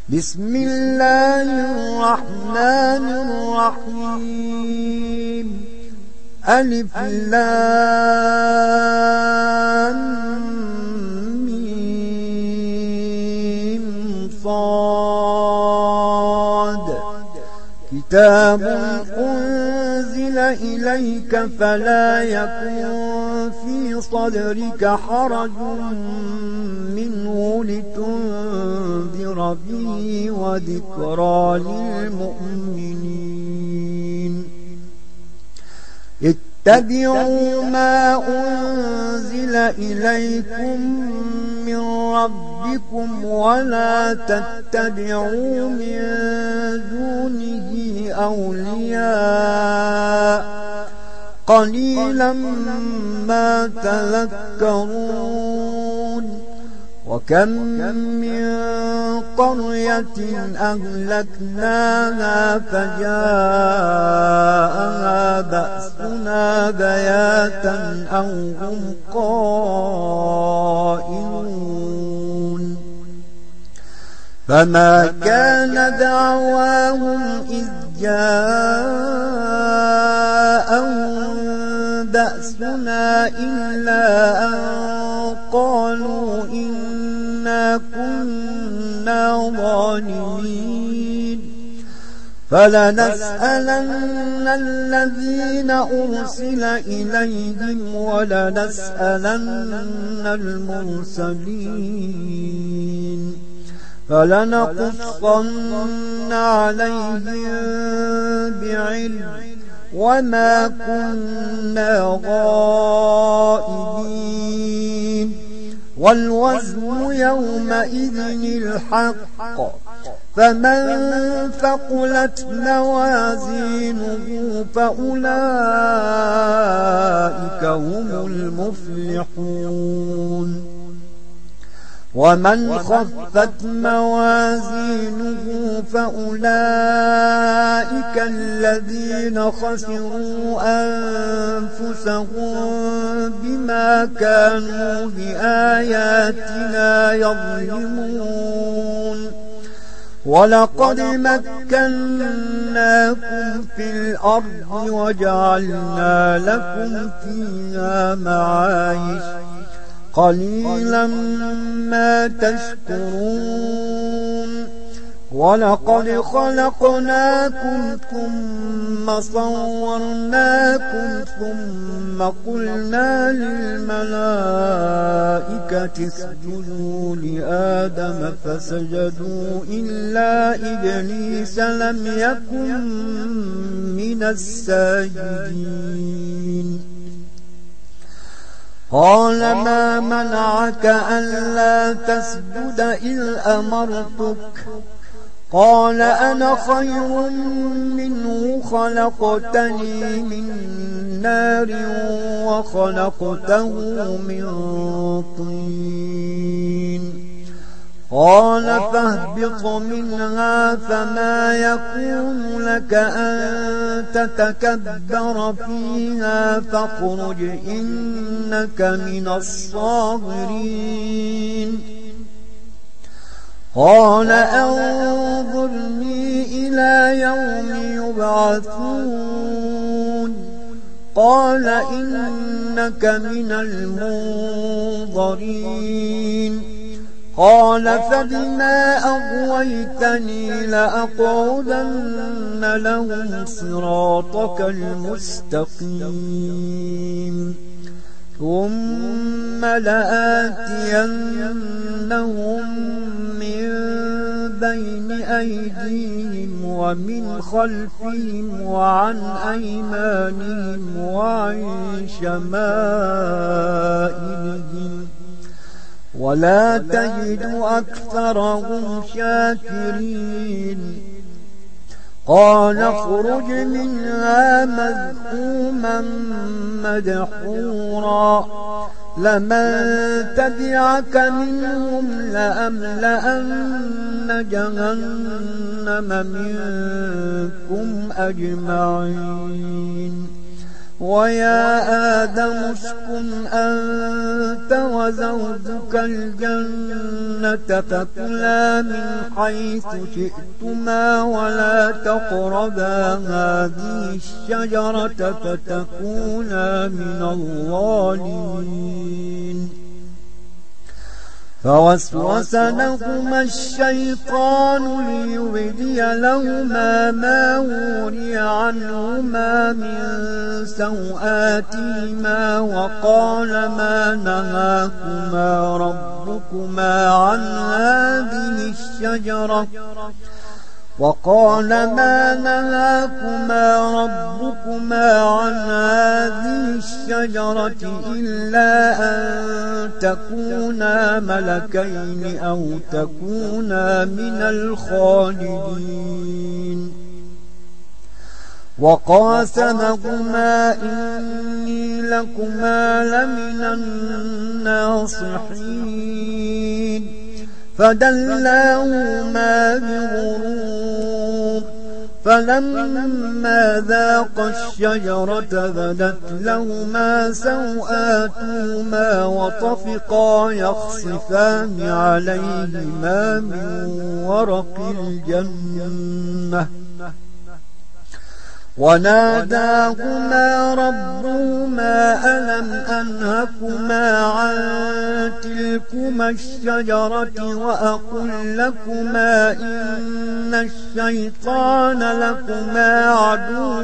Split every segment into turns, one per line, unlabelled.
بسم الله الرحمن الرحيم. ألف لام ميم صاد. كتاب أنزل إليك فلا يكن في صدرك حرج منه لتنذر به وذكرى للمؤمنين. اتبعوا ما أنزل إليكم من ربكم ولا تتبعوا من دونه أولياء قليلا ما تذكرون. وكم من قرية أهلكناها فجاءها بأسنا بياتا أو هم قائلون. فما كان دعواهم إذ جاءهم بأسنا إلا أن قالوا إنا كنا ظالمين. فلنسألن الذين أرسل إليهم ولنسألن المرسلين. فلنقصن عليهم بعلم وما كنا غائبين. والوزن يومئذ الحق. فمن ثقلت موازينه فأولئك هم المفلحون. ومن خفت موازينه فأولئك الذين خسروا أنفسهم بما كانوا بآياتنا يظلمون. ولقد مكناكم في الأرض وجعلنا لكم فيها معايش قليلا ما تشكرون. ولقد خلقناكم ثم صورناكم ثم قلنا للملائكة اسجدوا لآدم فسجدوا إلا إبليس لم يكن من الساجدين. قال ما منعك ألا تسجد إذ أمرتك؟ قال أنا خير منه خلقتني من نار وخلقته من طين. قال فاهبط منها فما يكون لك أن تتكبر فيها فاخرج إنك من الصاغرين. قال أنظرني إلى يوم يبعثون. قال إنك من المنظرين. قال فبما أغويتني لأقعدن لهم صراطك المستقيم ثم لآتينهم من بين أيديهم ومن خلفهم وعن أيمانهم وعن شمائلهم ولا تجد أكثرهم شاكرين. قال اخرج منها مذءوما مدحورا لمن تبعك منهم لأملأن جهنم منكم أجمعين. ويا آدم اسكن أنت وزوجك الجنة فكلا من حيث شئتما ولا تقربا هذه الشجرة فتكونا من الظالمين فوسوس لهما الشيطان ليبدي لهما ما وري عنهما من سوآتهما وقال ما نهاكما ربكما عن هذه الشجرة إلا أن تكونا ملكين أو تكونا من الخالدين وقاسمهما إني لكما لمن الناصحين فدلاهما بغرور فلما ذاقا الشجرة بدت لهما سوآتهما وطفقا يخصفان عليهما من ورق الجنة وناداهما ربهما ألم أنهكما عن تلكما الشجرة وأقل لكما إن الشيطان لكما عدو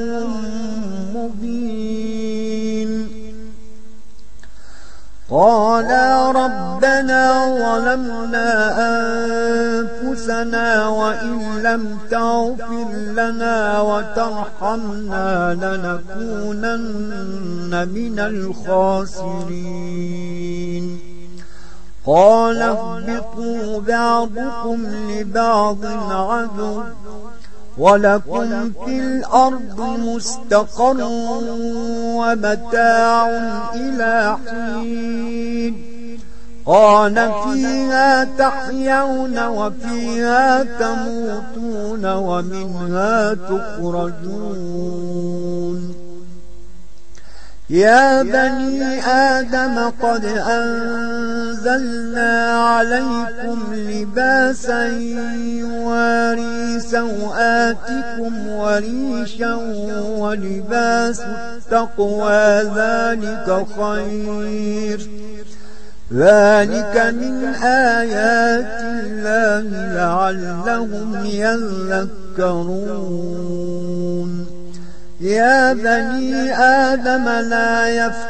مبين قالا ربنا ظلمنا أنفسنا وإن لم تغفر لنا وترحمنا لنكونن من الخاسرين قال اهبطوا بعضكم لبعض عدو ولكم في الأرض مستقر ومتاع إلى حين قال فيها تحيون وفيها تموتون ومنها تخرجون يا بني آدم قد أنزلنا عليكم لباسا يواري سوآتكم وريشا ولباس التقوى ذلك خير ذلك من آيات الله لعلهم يذكرون يا بني آدم لا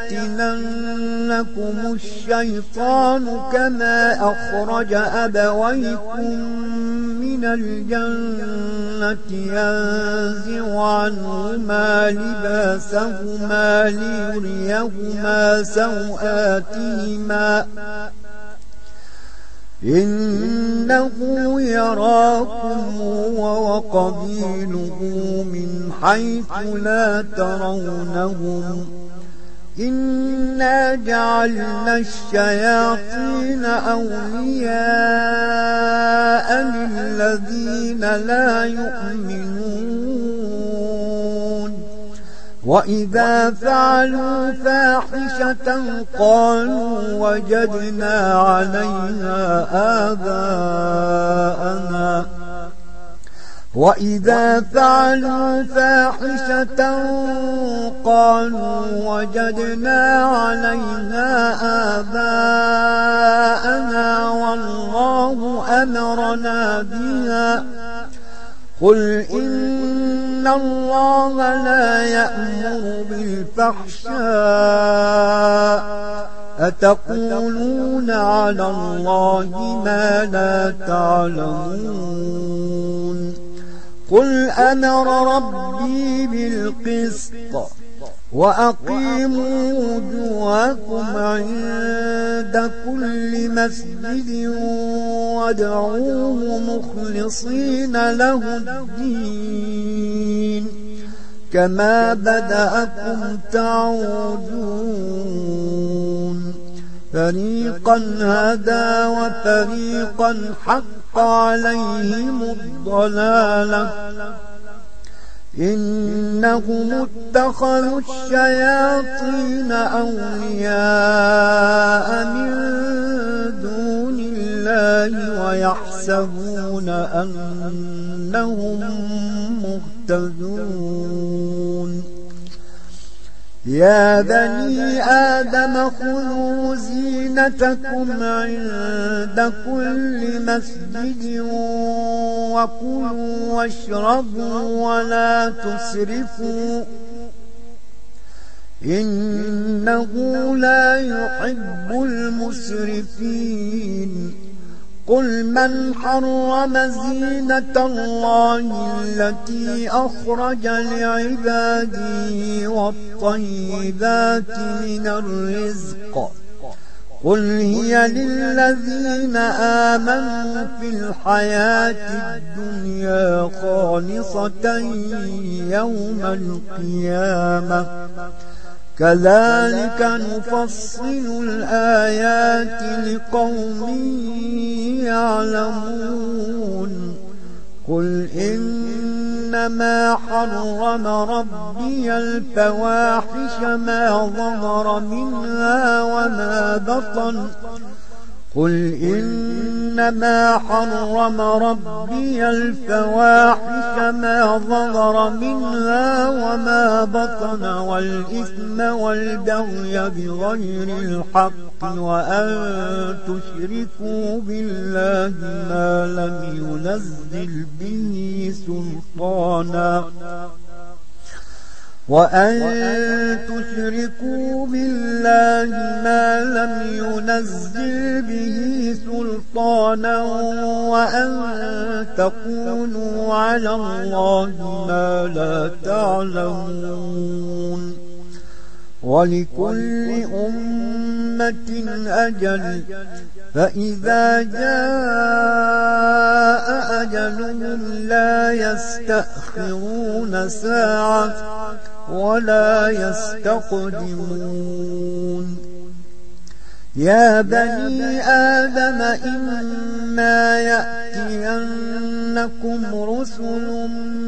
يفتننكم الشيطان كما أخرج أبويكم من الجنة ينزع عنهما لباسهما ليريهما سوآتهما إنه يراكم هو وقبيله من حيث لا ترونهم إنا جعلنا الشياطين أولياء للذين لا يؤمنون وإذا فعلوا فاحشة قالوا وجدنا عليها آباءنا وإذا فعلوا فاحشة قالوا وجدنا عليها آباءنا والله أمرنا بها قل إن الله لا يأمر بالفحشاء أتقولون على الله ما لا تعلمون قل أمر ربي بالقسط وأقيموا وجوهكم عند كل مسجد وادعوه مخلصين له الدين كما بدأكم تعودون فريقا هدى وفريقا حق عليهم الضلالة إنهم اتخذوا الشياطين أولياء من دون الله ويحسبون أنهم مهتدون يا بني آدم خذوا زينتكم عند كل مسجد وكلوا واشربوا ولا تسرفوا إنه لا يحب المسرفين قل من حرم زينة الله التي أخرج لعباده والطيبات من الرزق قل هي للذين آمنوا في الحياة الدنيا خالصة يوم القيامة كذلك نفصل الآيات لقوم يعلمون قل إنما حرم ربي الفواحش ما ظهر منها وما بطن قل إنما حرم ربي الفواحش ما ظهر منها وما بطن والإثم والبغي بغير الحق وأن تشركوا بالله ما لم ينزل به سلطانا وأن تشركوا بالله ما لم ينزل به سلطانا وأن تقولوا على الله ما لا تعلمون ولكل أمة أجل فإذا جاء أجلهم لا يستأخرون ساعة ولا يستقدمون يا بني آدم إما يأتينكم رسل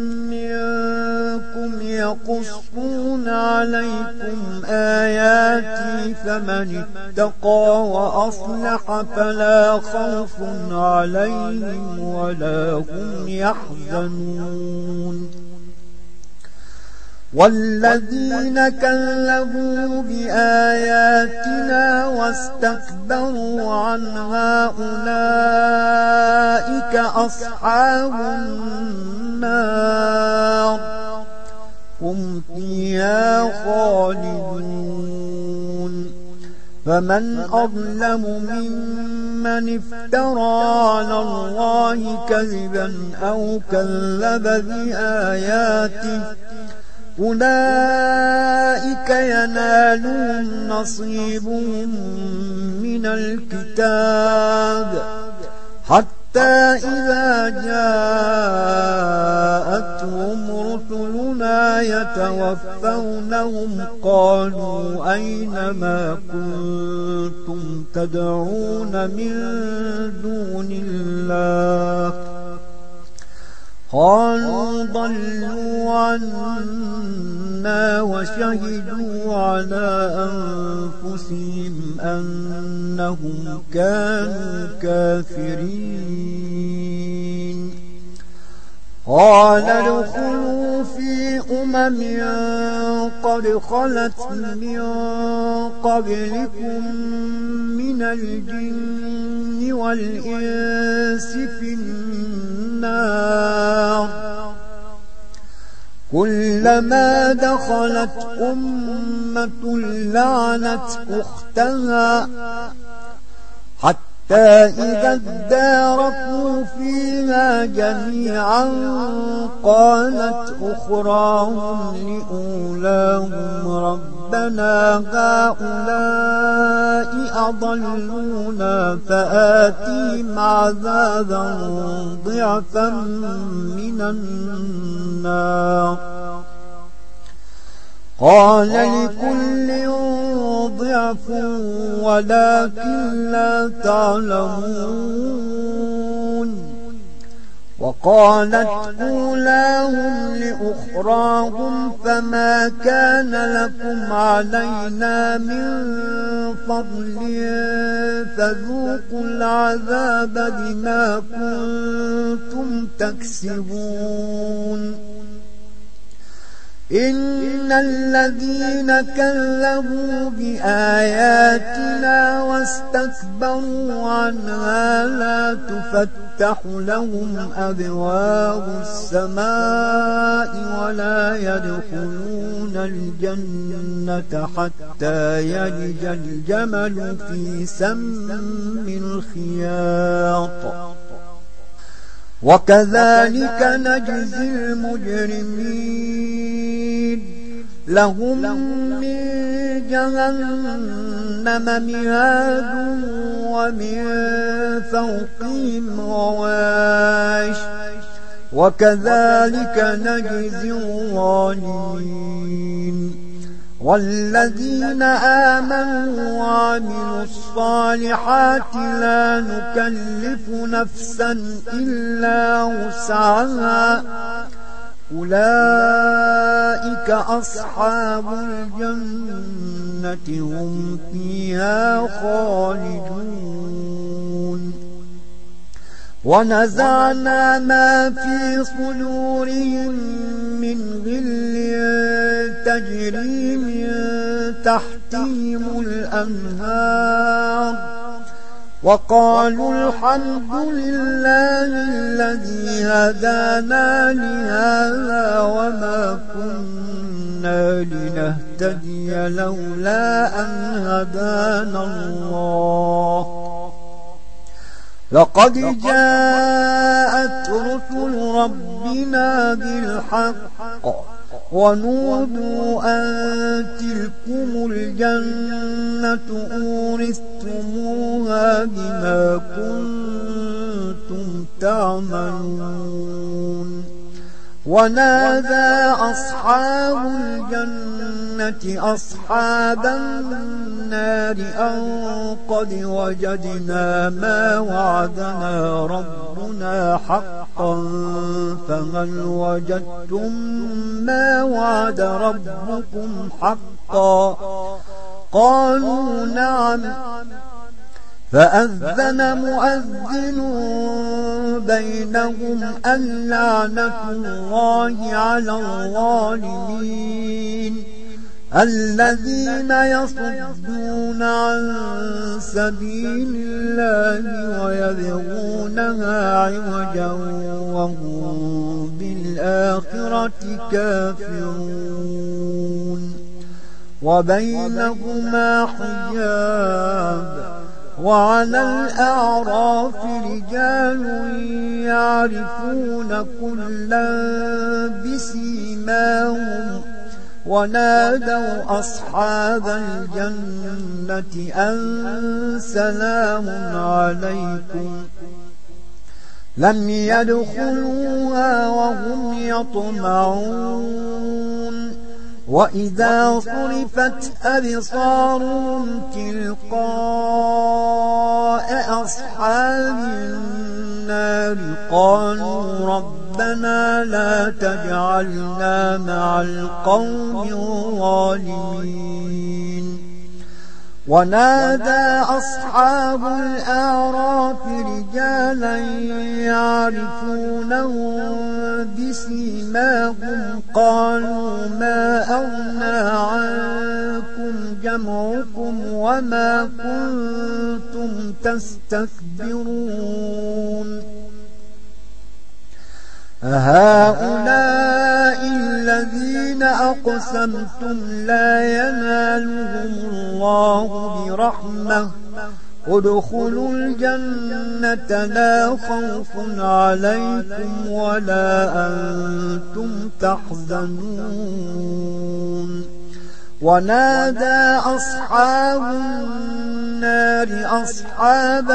منكم يقصون عليكم آياتي فمن اتقى وأصلح فلا خوف عليهم ولا هم يحزنون والذين كذبوا بآياتنا واستكبروا عنها أولئك أصحاب النار هم فيها خالدون فمن أظلم ممن افترى على الله كذبا أو كذب بآياته أولئك ينالون نصيبهم من الكتاب حتى إذا جاءتهم رسلنا يتوفونهم قالوا أين ما كنتم تدعون من دون الله قالوا ضلوا عنا وشهدوا على أنفسهم أنهم كانوا كافرين قال ادخلوا في قد خلت من قبلكم من الجن والإنس في النار كلما دخلت أمة لعنت أختها حتى إذا اداركوا فيها جميعا قالت أخراهم لأولاهم ربنا هؤلاء أضلونا فآتهم عذابا ضعفا من النار قال لكل ضعف ولكن لا تعلمون وقالت أولاهم لأخراهم فما كان لكم علينا من فضل فذوقوا العذاب بما كنتم تكسبون إن الذين كذبوا بآياتنا واستكبروا عنها لا تفتح لهم أبواب السماء ولا يدخلون الجنة حتى يلج الجمل في سم الخياط وكذلك نجزي المجرمين لهم من جهنم مهاد ومن فوقهم غواش وكذلك نجزي الظالمين والذين آمنوا وعملوا الصالحات لا نكلف نفسا إلا وسعها أولئك أصحاب الجنة هم فيها خالدون ونزعنا ما في صدورهم من غل تجري من تحتهم الأنهار وقالوا الحمد لله الذي هدانا لهذا وما كنا لنهتدي لولا أن هدانا الله لقد جاءت رسل ربنا بالحق ونودوا أن تلكم الجنة أورثتموها بما كنتم تعملون ونادى أصحاب الجنة أصحاب النار أن قد وجدنا ما وعدنا ربنا حقا فهل وجدتم ما وعد ربكم حقا قالوا نعم فأذن مؤذن بينهم اللعنة الله على الظالمين الذين يصدون عن سبيل الله ويبغونها عوجا وهم بالآخرة كافرون وبينهما حجاب وعلى الأعراف رجال يعرفون كلا بسيماهم ونادوا أصحاب الجنة أن سلام عليكم لم يدخلوها وهم يطمعون وإذا صرفت أبصارهم تلقاء أصحاب النار قالوا ربنا لا تجعلنا مع القوم الظالمين ونادى أصحاب الأعراف رجالا يعرفونهم بسيماهم قالوا ما أغنى عنكم جمعكم وما كنتم تستكبرون أهؤلاء الذين أقسمتم لا ينالهم الله برحمة ادخلوا الجنة لا خوف عليكم ولا أنتم تحزنون ونادى أصحاب النار أصحاب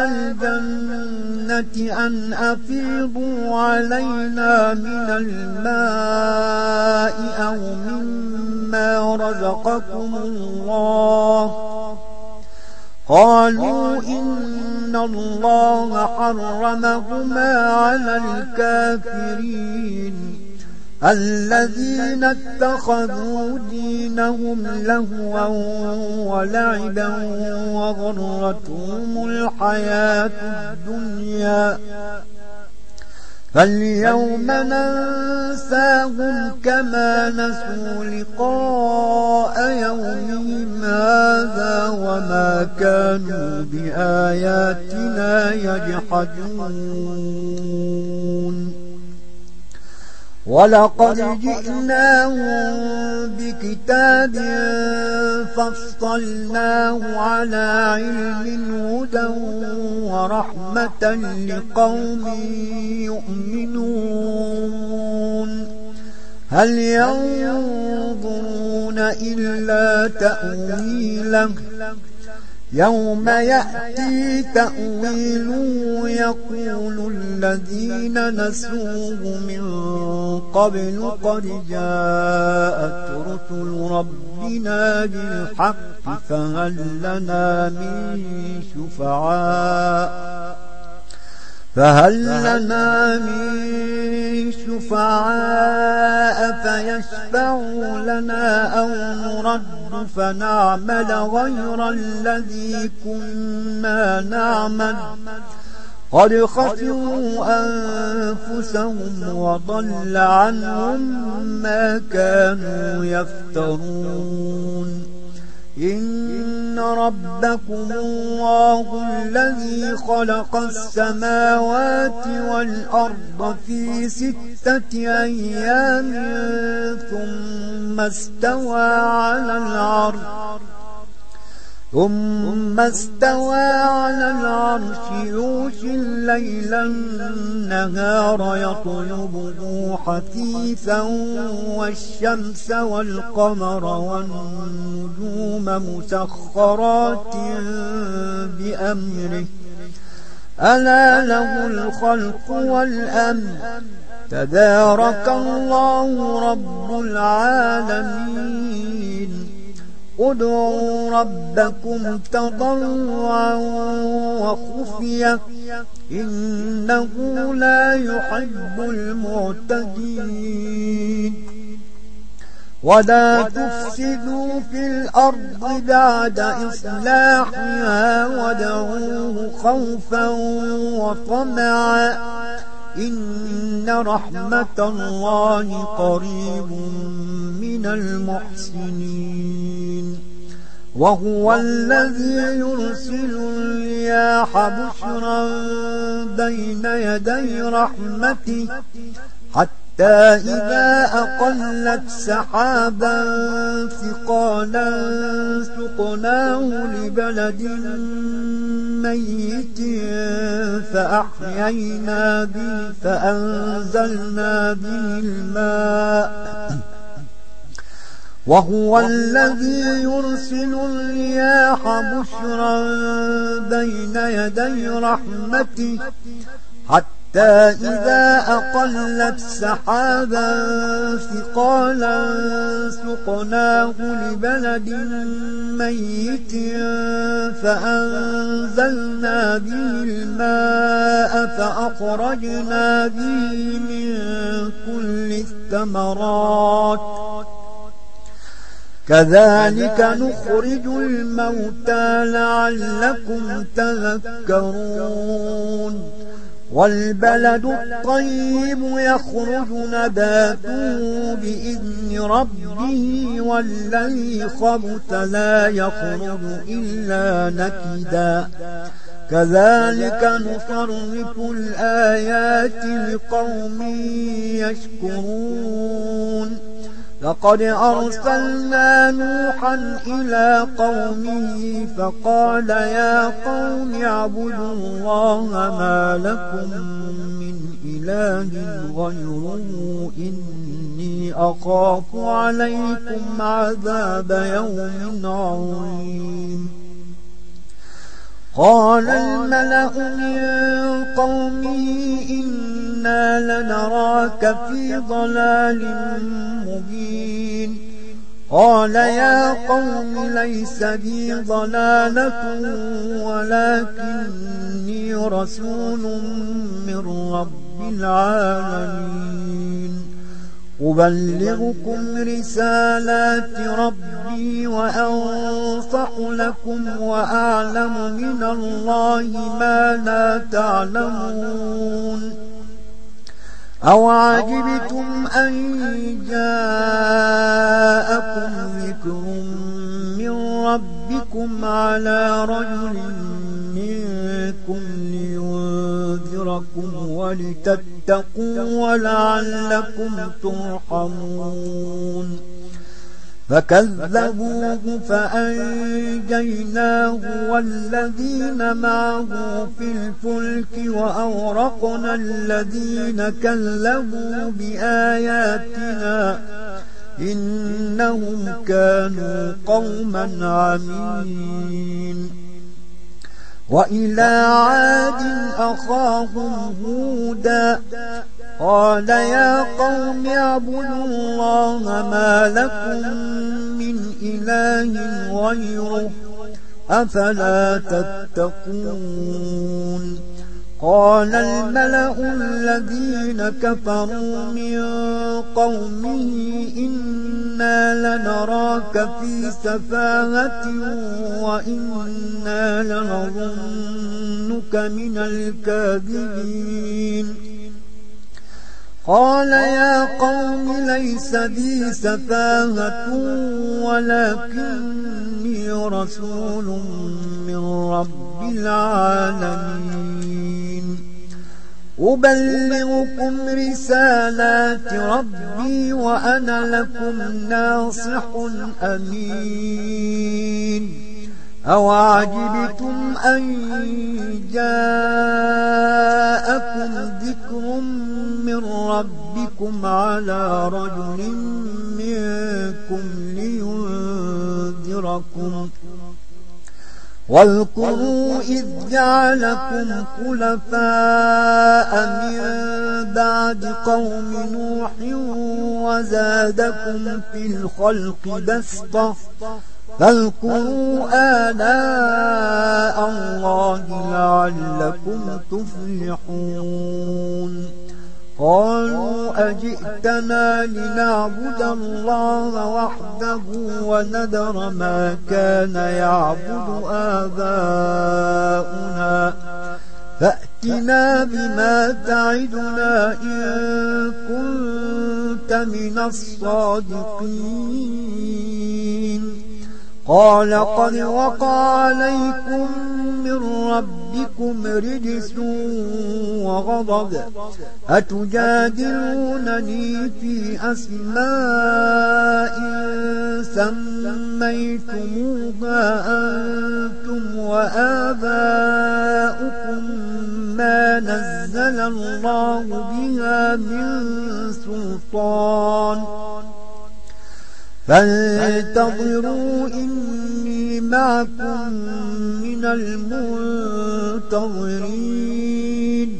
الجنة أن أفيضوا علينا من الماء أو مما رزقكم الله قالوا إن الله حرمهما على الكافرين الذين اتخذوا دينهم لهوا ولعبا وغرتهم الحياة الدنيا فاليوم ننساهم كما نسوا لقاء يومهم هذا وما كانوا بآياتنا يجحدون ولقد جئناهم بكتاب فصلناه على علم هدى ورحمة لقوم يؤمنون هل ينظرون إلا تأويله يوم يأتي تأويله يقول الذين نسوه من قبل قد جاءت رسل ربنا بالحق فهل لنا من شفعاء فيشفعوا لنا أو نرد فنعمل غير الذي كنا نعمل قد خسروا أنفسهم وضل عنهم ما كانوا يفترون إن ربكم الله الذي خلق السماوات والأرض في 6 أيام ثم استوى على العرش يغشي الليل النهار يطلبه حثيثا والشمس والقمر والنجوم مسخرات بأمره ألا له الخلق والأمر تبارك الله رب العالمين ادعوا ربكم تضرعا وخفية إنه لا يحب المعتدين ولا تفسدوا في الأرض بعد إصلاحها وادعوه خوفا وطمعا إن رحمة الله قريب من المحسنين وهو الذي يرسل الرياح بشرا بين يدي رحمته حتى إذا أقلت سحابا ثقالا سقناه لبلد ميت فأحيينا به فأنزلنا به الماء وهو الذي يرسل الرياح بشرا بين يدي رحمته حتى إذا أقلت سحابا ثقالا سقناه لبلد ميت فأنزلنا به الماء فأخرجنا به من كل الثمرات كذلك نخرج الموتى لعلكم تذكرون والبلد الطيب يخرج نباته بإذن ربه والذي خبث لا يخرج إلا نكدا كذلك نصرف الآيات لقوم يشكرون لقد أرسلنا نوحا إلى قومه فقال يا قوم اعبدوا الله ما لكم من إله غيره إني أخاف عليكم عذاب يوم عظيم قال الملأ من قومه إنا لنراك في ضلال مبين قال يا قوم ليس بي ضلالة ولكني رسول من رب العالمين أبلغكم رسالات ربي وأنصح لكم وأعلم من الله ما لا تعلمون أوعجبتم أن جاءكم ذكر من ربكم على رجل منكم لينذركم ولتتقوا ولعلكم ترحمون فكذبوه فأنجيناه والذين معه في الفلك وأورقنا الذين كذبوا بآياتنا إنهم كانوا قوما عمين وإلى عاد أخاهم هودا قال يا قوم اعبدوا الله ما لكم من إله غيره أفلا تتقون قال الملأ الذين كفروا من قومه إنا لنراك في سفاهة وإنا لنظنك من الكاذبين قال يا قوم ليس بي سفاهة ولكني رسول من رب العالمين أبلغكم رسالات ربي وأنا لكم ناصح أمين أوعجبتم أن جاءكم ذكر من ربكم على رجل منكم لينذركم واذكروا إذ جعلكم خلفاء من بعد قوم نوح وزادكم في الخلق بسطة فاذكروا آلاء الله لعلكم تفلحون قالوا أجئتنا لنعبد الله وحده ونذر ما كان يعبد آباؤنا فأتنا بما تعدنا إن كنت من الصادقين قال قد وقع عليكم من ربكم رجس وغضب أتجادلونني في أسماء سميتموها أنتم وآباؤكم ما نزل الله بها من سلطان فانتظروا إني معكم من المنتظرين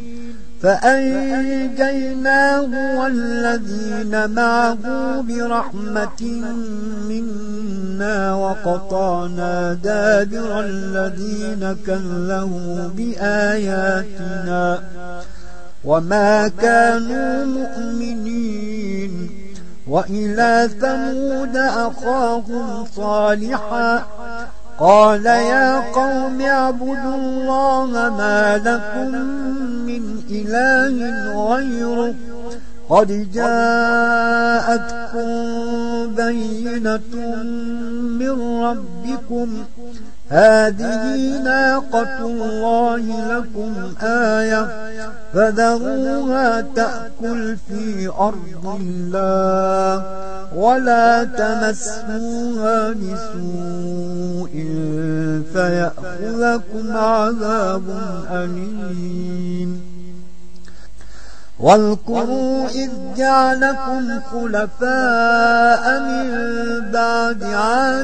فأنجيناه والذين معه برحمة منا وقطعنا دابر الذين كذبوا بآياتنا وما كانوا مؤمنين وإلى ثمود أخاهم صالحا قال يا قوم اعبدوا الله ما لكم من إله غيره قد جاءتكم بينة من ربكم هذه ناقة الله لكم آية فذروها تأكل في أرض الله ولا تمسوها بسوء فيأخذكم عذاب أليم واذكروا إذ جعلكم خلفاء من بعد عاد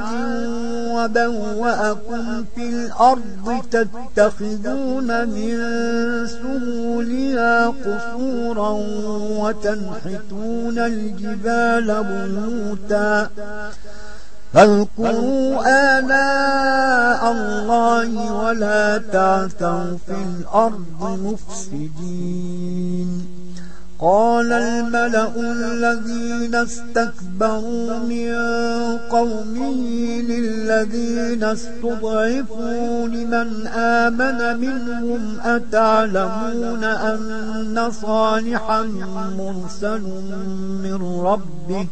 وبوأكم في الأرض تتخذون من سهولها قصورا وتنحتون الجبال بيوتا فاذكروا آلاء الله ولا تعثوا في الأرض مفسدين. قال الملأ الذين استكبروا من قومه للذين استضعفوا لمن آمن منهم أتعلمون أن صالحا مرسل من ربه؟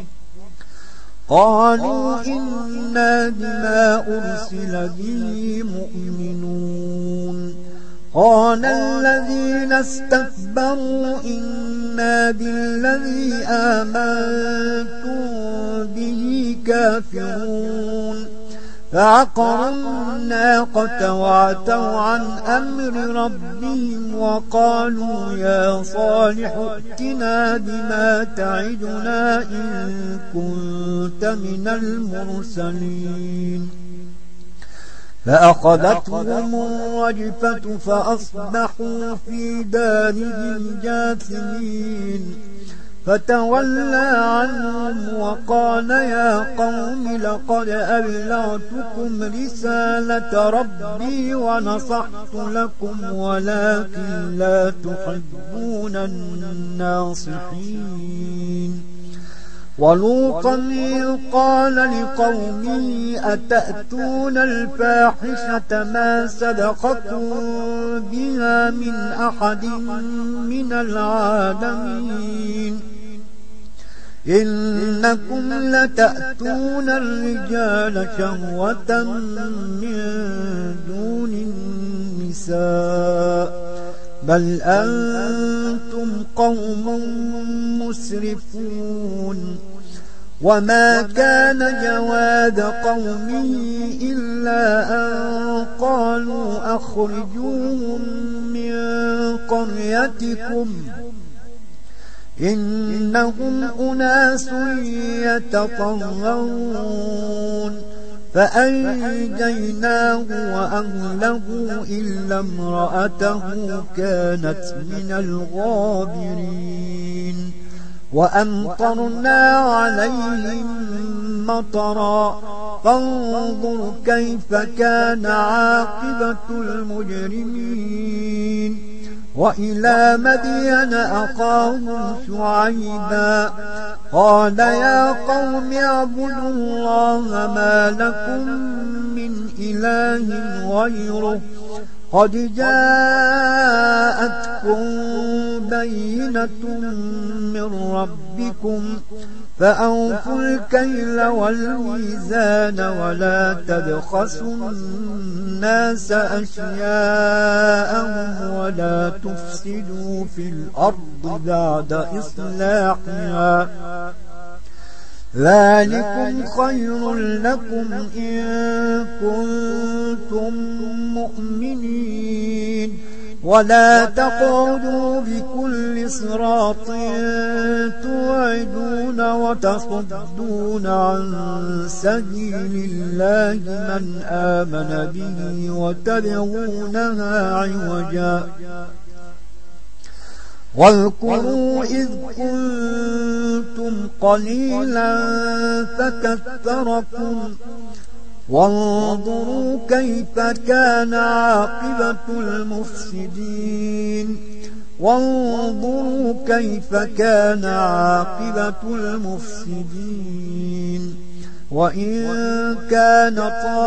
قالوا إنا بما أرسل به مؤمنون. قال الذين استكبروا إنا بالذي آمنتم به كافرون. فعقروا الناقة وعتوا عن أمر ربهم وقالوا يا صالح ائتنا بما تعدنا إن كنت من المرسلين. فأخذتهم الرجفة فأصبحوا في دارهم جاثمين. فتولى عنهم وقال يا قوم لقد أبلغتكم رسالة ربي ونصحت لكم ولكن لا تحبون الناصحين. ولوطا إذ قال لقومه أتأتون الفاحشة ما سبقكم بها من أحد من العالمين إنكم لتأتون الرجال شهوة من دون النساء بل أنتم قوم مسرفون. وما كان جواد قومه إلا أن قالوا أخرجوهم من قريتكم إنهم أناس يتطهرون. فأنجيناه وأهله إلا امرأته كانت من الغابرين. وأمطرنا عليهم مطرا فانظر كيف كان عاقبة المجرمين. وإلى مدين أخاهم شعيبا قال يا قوم اعبدوا الله ما لكم من إله غيره قد جاءتكم بينة من ربكم فأوفوا الكيل والميزان ولا تبخسوا الناس أشياءهم ولا تفسدوا في الأرض بعد إصلاحها ذلكم خير لكم إن كنتم مؤمنين. ولا تقعدوا بكل صراط توعدون وتصدون عن سبيل الله من آمن به وتبغونها عوجا. واذكروا إذ كنتم قليلا فكثركم وانظروا كيف كان عاقبة المفسدين. وانظروا كيف كان عاقبة المفسدين. وإن كان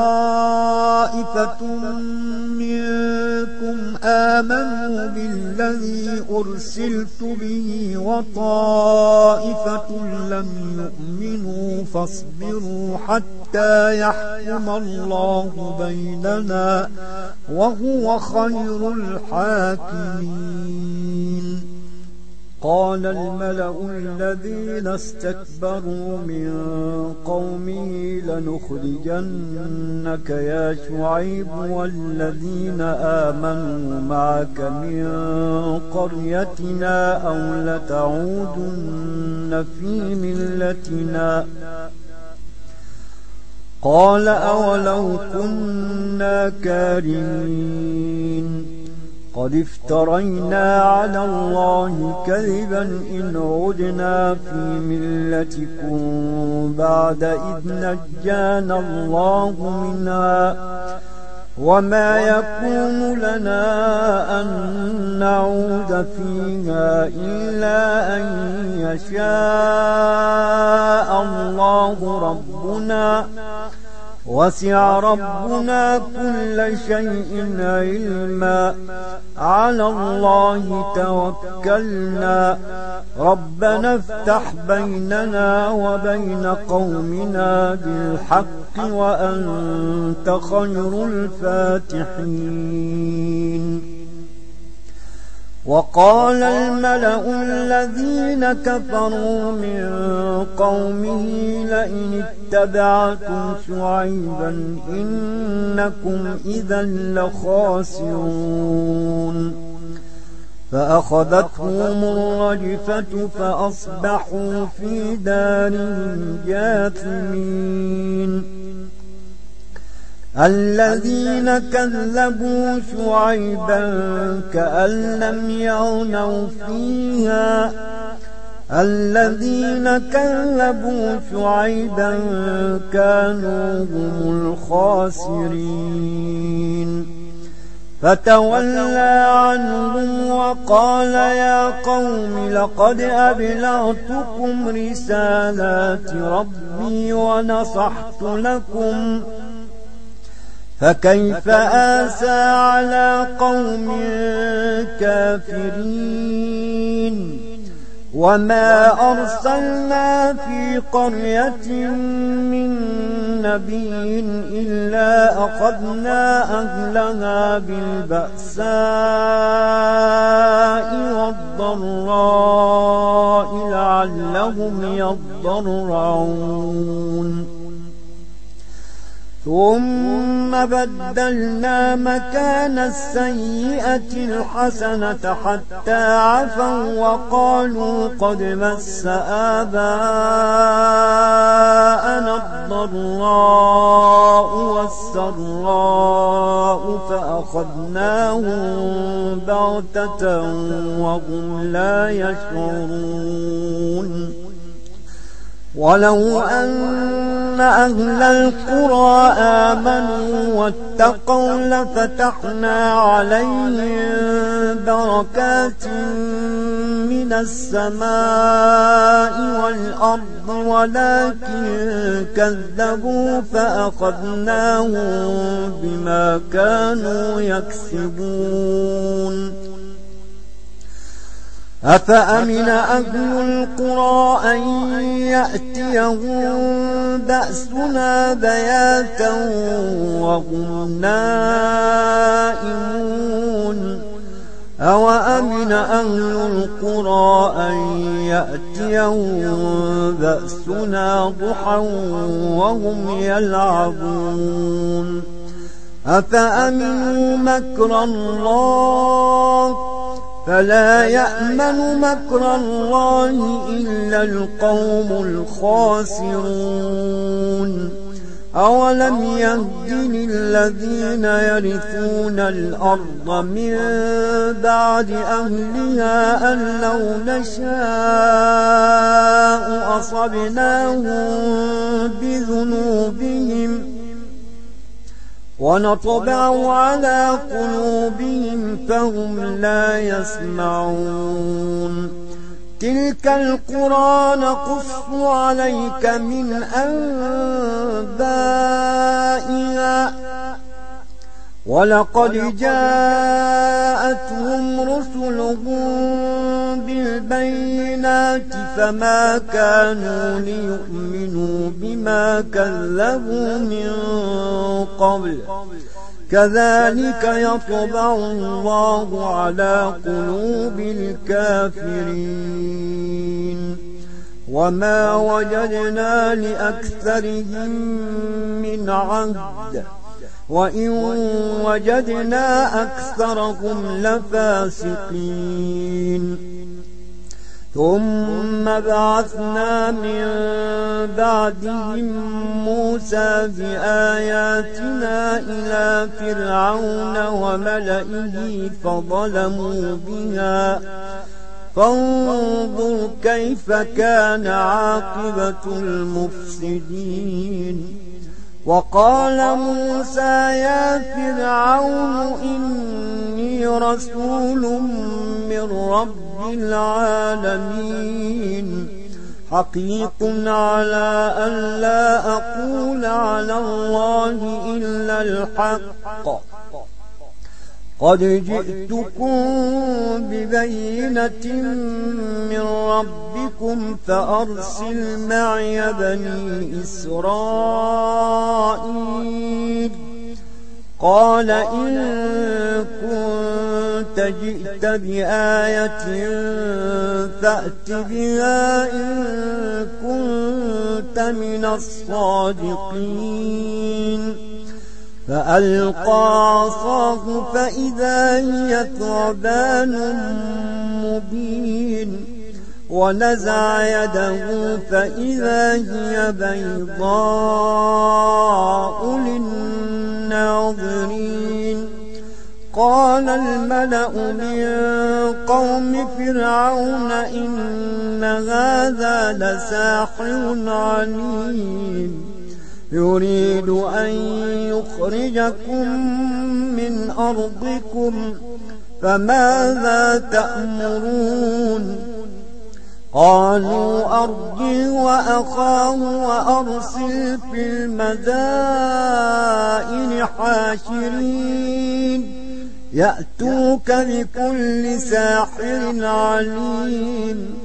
طائفة منكم آمنوا بالذي أرسلت به وطائفة لم يؤمنوا فاصبروا حتى يحكم الله بيننا وهو خير الحاكمين. قال الملأ الذين استكبروا من قومه لنخرجنك يا شعيب والذين آمنوا معك من قريتنا أو لتعودن في ملتنا. قال أولو كنا كارهين. قد افترينا على الله كذبا إن عدنا في ملتكم بعد إذ نجانا الله منها وما يكون لنا أن نعود فيها إلا أن يشاء الله ربنا وسع ربنا كل شيء علما على الله توكلنا ربنا افتح بيننا وبين قومنا بالحق وأنت خير الفاتحين. وقال الملأ الذين كفروا من قومه لئن اتبعتم شعيبا إنكم إذا لخاسرون فأخذتهم الرجفة فأصبحوا في دارهم جاثمين. الذين كذبوا شعيبا كأن لم يغنوا فيها الذين كذبوا شعيبا كانوا هم الخاسرين. فتولى عنهم وقال يا قوم لقد أبلغتكم رسالات ربي ونصحت لكم فكيف آسى على قوم كافرين. وما أرسلنا في قرية من نبي إلا أخذنا أهلها بالبأساء والضراء لعلهم يضرعون. ثم بدلنا مكان السيئة الحسنة حتى عفوا وقالوا قد مس آباءنا الضراء والسراء فأخذناهم بغتة وهم لا يشعرون. ولو أن أهل القرى آمنوا واتقوا لفتحنا عليهم بركات من السماء والأرض ولكن كذبوا فأخذناهم بما كانوا يكسبون. أفأمن أهل القرى أن يأتيهم بأسنا بياتا وهم نائمون أوأمن أهل القرى أن يأتيهم بأسنا ضحى وهم يلعبون أفأمنوا مكر الله فلا يأمن مكر الله إلا القوم الخاسرون. أولم يهد للذين يرثون الأرض من بعد أهلها أن لو نشاء أصبناهم بذنوبهم ونطبع على قلوبهم فهم لا يسمعون. تلك القرى نقص عليك من أنبائها ولقد جاءتهم رسلهم بالبينات فما كانوا ليؤمنوا بما كذبوا من قبل كذلك يطبع الله على قلوب الكافرين. وما وجدنا لأكثرهم من عهد وإن وجدنا أكثرهم لفاسقين. ثم بعثنا من بعدهم موسى بآياتنا إلى فرعون وملئه فظلموا بها فانظر كيف كان عاقبة المفسدين. وقال موسى يا فرعون إني رسول من رب العالمين حقيق على أن لا أقول على الله إلا الحق قد جئتكم ببينة من ربكم فأرسل معي بني إسرائيل. قال إن كنت جئت بآية فأت بها إن كنت من الصادقين. فألقى عصاه فإذا هي ثعبان مبين ونزع يده فإذا هي بيضاء للناظرين. قال الملأ من قوم فرعون إن هذا لساحر عليم يريد أن يخرجكم من أرضكم فماذا تأمرون؟ قالوا أرجه وأخاه وأرسل في المدائن حاشرين يأتوك بكل ساحر عليم.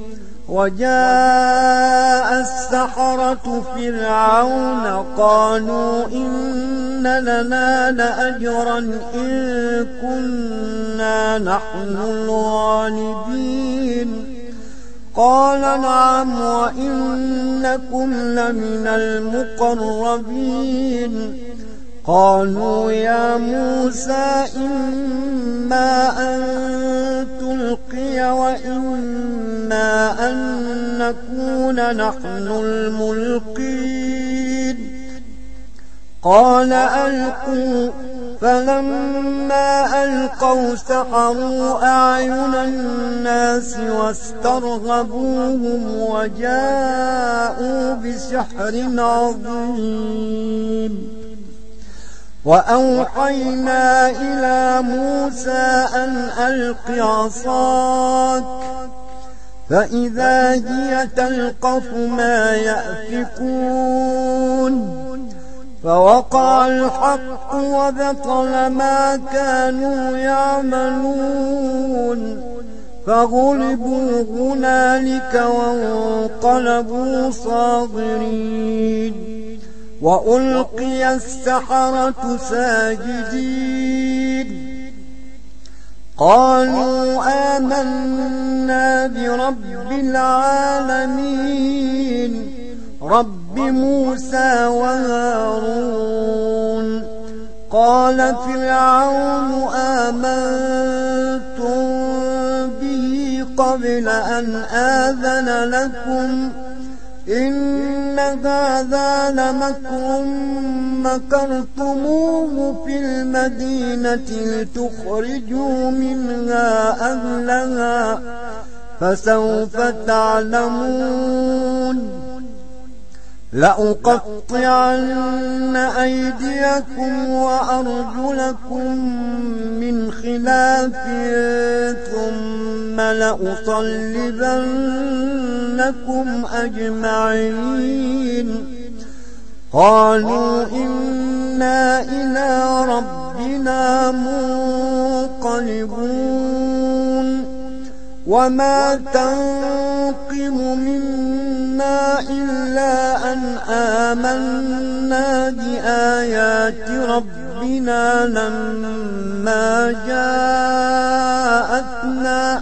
وجاء السحرة فرعون قالوا إن لنا لأجرا إن كنا نحن الغالبين. قال نعم وإنكم لمن المقربين. قالوا يا موسى إما أن تلقي وإما أن نكون نحن الملقين. قال ألقوا. فلما ألقوا سحروا أعين الناس واسترهبوهم وجاءوا بسحر عظيم. وأوحينا إلى موسى أن ألق عصاك فإذا هي تلقف ما يأفكون. فوقع الحق وبطل ما كانوا يعملون فغلبوا هنالك وانقلبوا صاغرين. وألقي السحرة ساجدين قالوا آمنا برب العالمين رب موسى وهارون. قال فرعون آمنتم به قبل أن آذن لكم إن هذا لمكر مكرتموه في المدينة لتخرجوا منها أهلها فسوف تعلمون. لأقطعن أيديكم وأرجلكم من خلاف ثم لأصلبنكم أجمعين. قالوا إنا إلى ربنا منقلبون. وما تنقم منا إلا أن آمنا بآيات ربنا لما جاءتنا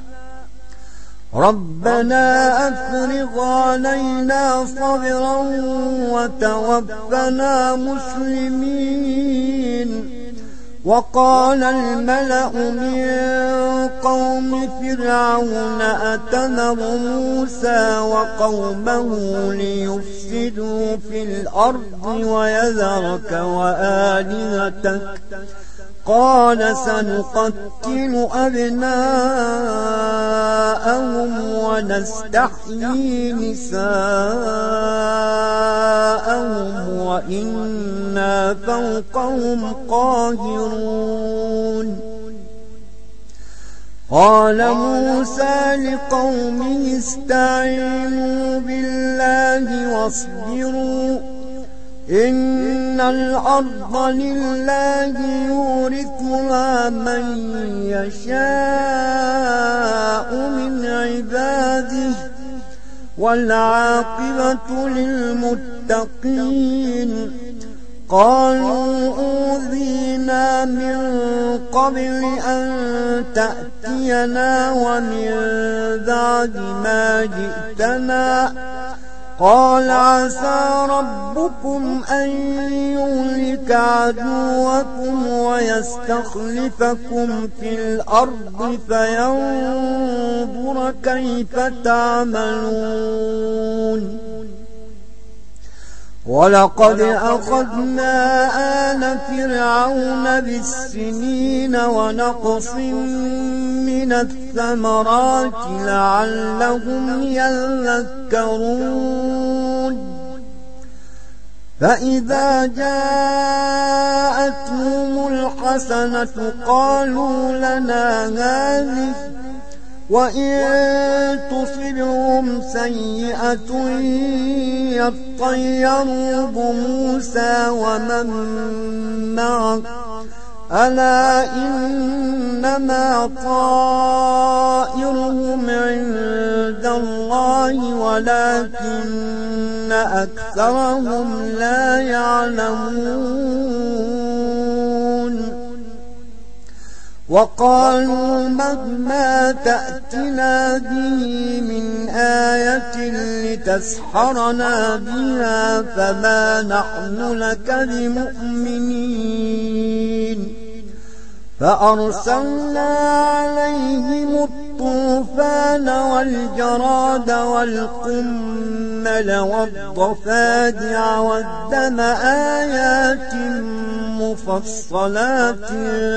ربنا أفرغ علينا صبرا وتوفنا مسلمين. وقال الملأ من قوم فرعون أتذر موسى وقومه ليفسدوا في الأرض ويذرك وآلهتك قال سنقتل أبناءهم ونستحيي نساءهم وإنا فوقهم قاهرون قال موسى لقومه استعينوا بالله واصبروا إن الأرض لله يورثها من يشاء من عباده والعاقبة للمتقين قالوا أوذينا من قبل أن تأتينا ومن بعد ما جئتنا قال عسى ربكم أن يهلك عدوكم ويستخلفكم في الأرض فينظر كيف تعملون ولقد أخذنا آل فرعون بالسنين ونقص من الثمرات لعلهم يذكرون فإذا جاءتهم الحسنة قالوا لنا هذه وإن تصبهم سيئة يطيروا بموسى ومن معه ألا إنما طائرهم عند الله ولكن أكثرهم لا يعلمون وقالوا مهما تأتنا به من آية لتسحرنا بها فما نحن لك بمؤمنين فأرسلنا عليهم الطوفان والجراد والقمل والضفادع والدم آيات مفصلات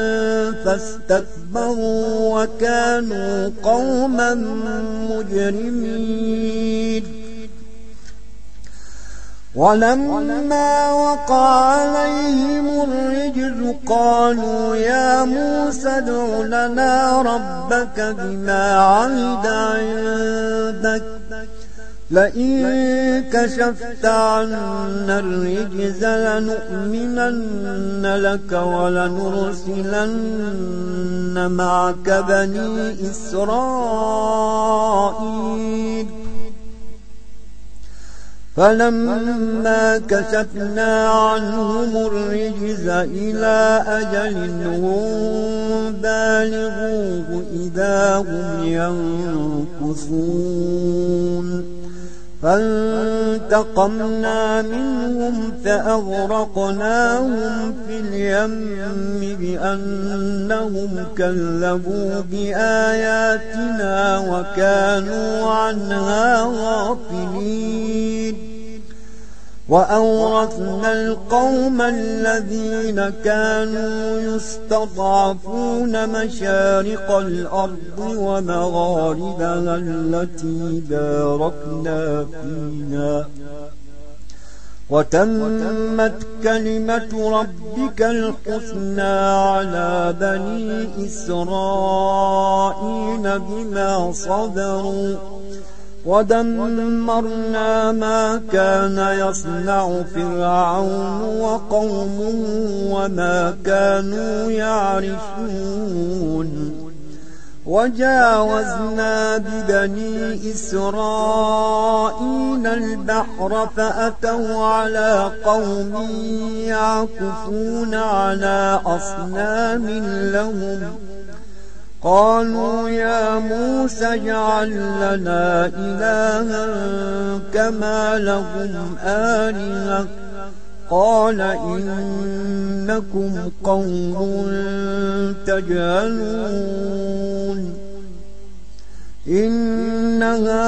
فاستكبروا وكانوا قوما مجرمين ولما وقع عليهم الرجز قالوا يا موسى ادع لنا ربك بما عهد عندك لئن كشفت عنا الرجز لنؤمنن لك ولنرسلن معك بني إسرائيل فلما كشفنا عنهم الرجز إلى أجل هم بالغوه إذا هم ينكثون فانتقمنا منهم فأغرقناهم في اليم بأنهم كذبوا بآياتنا وكانوا عنها غافلين وأورثنا القوم الذين كانوا يستضعفون مشارق الأرض ومغاربها التي باركنا فيها وتمت كلمة ربك الحسنى على بني إسرائيل بما صبروا ودمرنا ما كان يصنع فرعون وقومه وما كانوا يعرشون وجاوزنا ببني إسرائيل البحر فأتوا على قوم يعكفون على أصنام لهم قالوا يا موسى اجعل لنا إلها كما لهم آلهة قال إنكم قوم تجهلون إن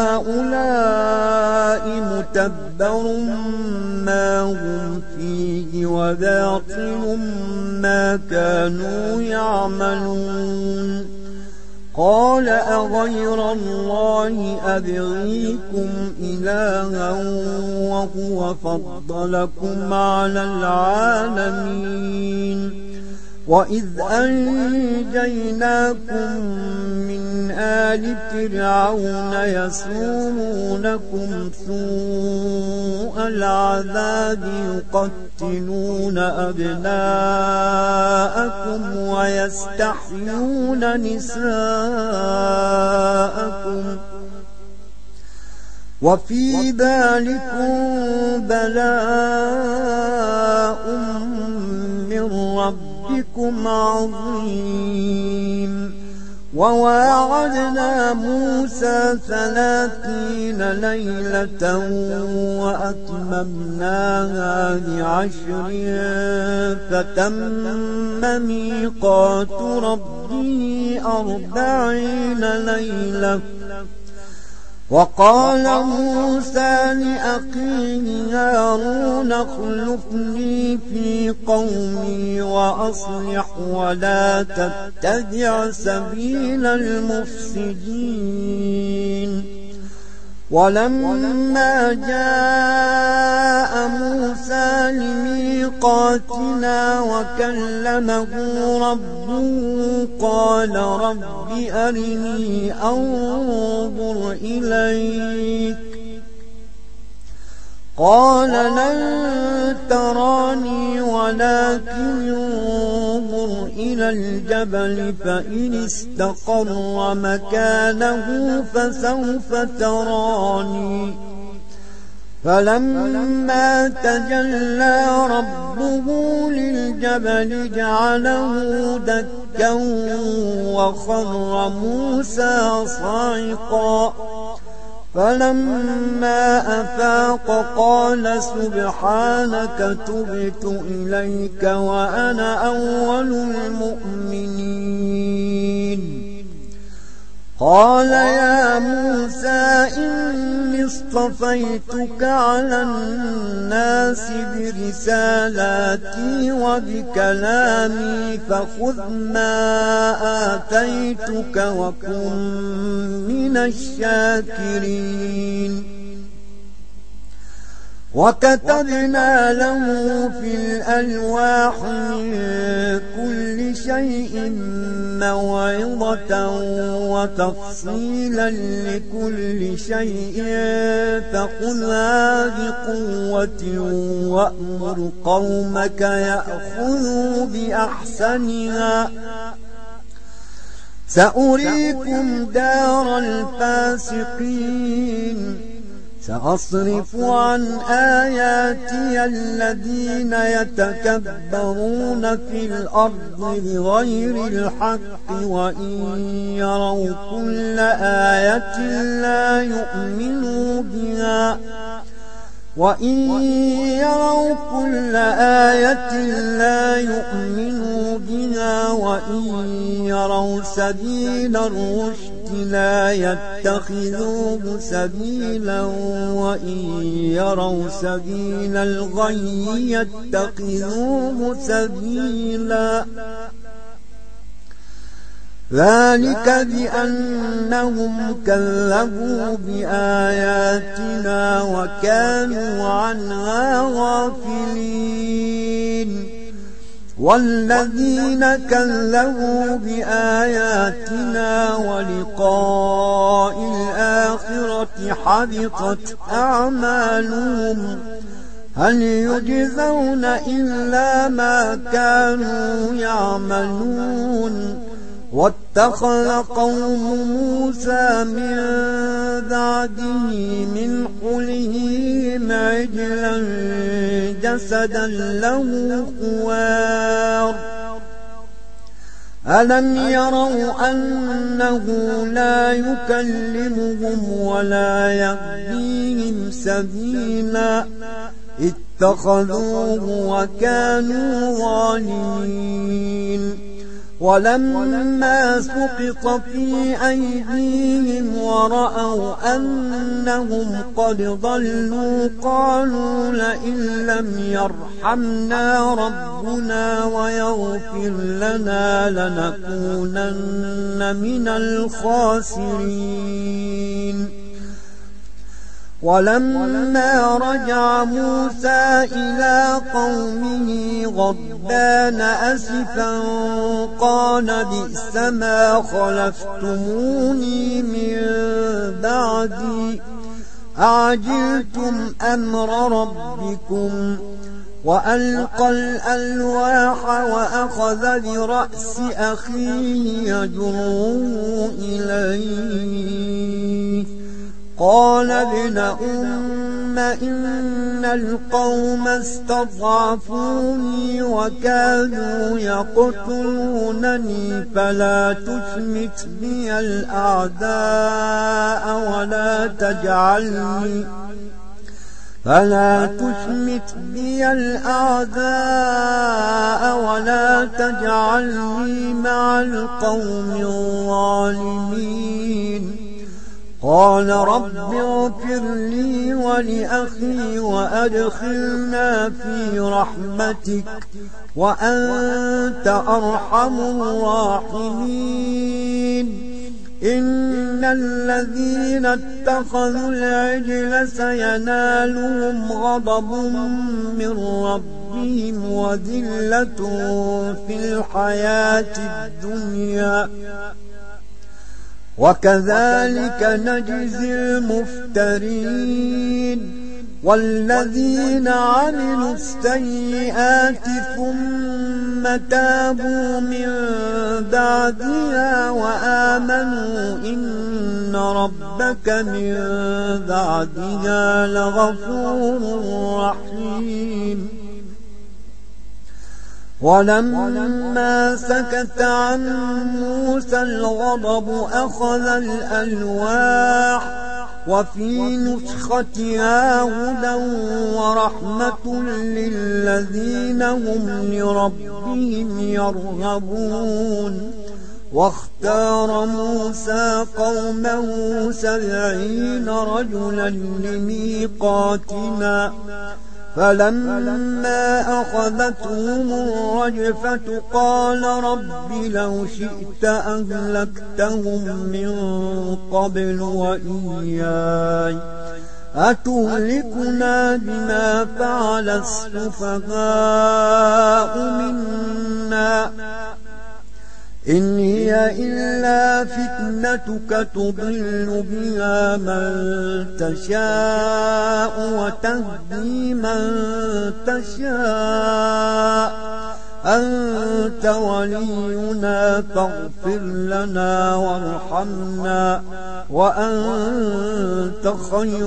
هؤلاء متبر ما هم فيه وباطل ما كانوا يعملون قال أغير الله أبغيكم إلها وهو فضلكم على العالمين وإذ أنجيناكم من آل فرعون يسومونكم سوء العذاب يقتلون أبناءكم ويستحيون نساءكم وفي ذلكم بلاء من ربكم عظيم وواعدنا موسى 30 ليلة وأتممناها ب10 فتم ميقات ربه 40 ليلة وقال موسى لأخيه هارون اخلفني في قومي وأصلح ولا تتبع سبيل المفسدين ولما جاء موسى لميقاتنا وكلمه ربه قال رب أرني أنظر إليك قال لن تراني ولكن انظر إلى الجبل فإن استقر مكانه فسوف تراني فلما تجلى ربه للجبل جعله دكا وخر موسى صاعقا فلما أفاق قال سبحانك تبت إليك وأنا أول المؤمنين قال يا موسى إني اصطفيتك على الناس برسالاتي وبكلامي فخذ ما آتيتك وكن من الشاكرين وكتبنا له في الألواح من كل شيء موعظة وتفصيلا لكل شيء فخذها بقوة وأمر قومك يأخذوا بأحسنها سأريكم دار الفاسقين سأصرف عن آياتي الذين يتكبرون في الأرض بغير الحق وإن يروا كل آية لا يؤمنوا بها وإن يروا كل آية لا يؤمنوا بها وإن يروا سبيل الرشد لا يتخذوه سبيلا وإن يروا سبيل الغي يتخذوه سبيلا ذلك بأنهم كذبوا بآياتنا وكانوا عنها غافلين والذين كذبوا بآياتنا ولقاء الآخرة حبطت أعمالهم هل يجزون إلا ما كانوا يعملون واتخذ قوم موسى من بعده من حليهم عجلا جسدا له خوار ألم يروا أنه لا يكلمهم ولا يهديهم سبيلا اتخذوه وكانوا ظالمين ولما سقط في أيديهم ورأوا أنهم قد ضلوا قالوا لئن لم يرحمنا ربنا ويغفر لنا لنكونن من الخاسرين ولما رجع موسى إلى قومه غضبان أسفا قال بئس ما خلفتموني من بعدي أعجلتم أمر ربكم وألقى الألواح وأخذ برأس أخيه يجره إليه قال ابن أم إن القوم استضعفوني وكانوا يقتلونني فلا تشمت بي الأعداء ولا تجعلني مع القوم الظالمين قال رب اغفر لي ولأخي وأدخلنا في رحمتك وأنت أرحم الراحمين إن الذين اتخذوا العجل سينالهم غضب من ربهم وذلة في الحياة الدنيا وكذلك نجزي المفترين والذين عملوا السيئات ثم تابوا من بعدها وآمنوا إن ربك من بعدها لغفور رحيم ولما سكت عن موسى الغضب أخذ الألواح وفي نسختها هدى ورحمة للذين هم لربهم يرهبون واختار موسى قومه 70 رجلا لميقاتنا فلما أخذتهم الرجفة قال رب لو شئت أهلكتهم من قبل وإياي أتهلكنا بما فعل السفهاء منا إن هي إلا فتنتك تضل بها من تشاء وتهدي من تشاء أنت ولينا فاغفر لنا وارحمنا وأنت خير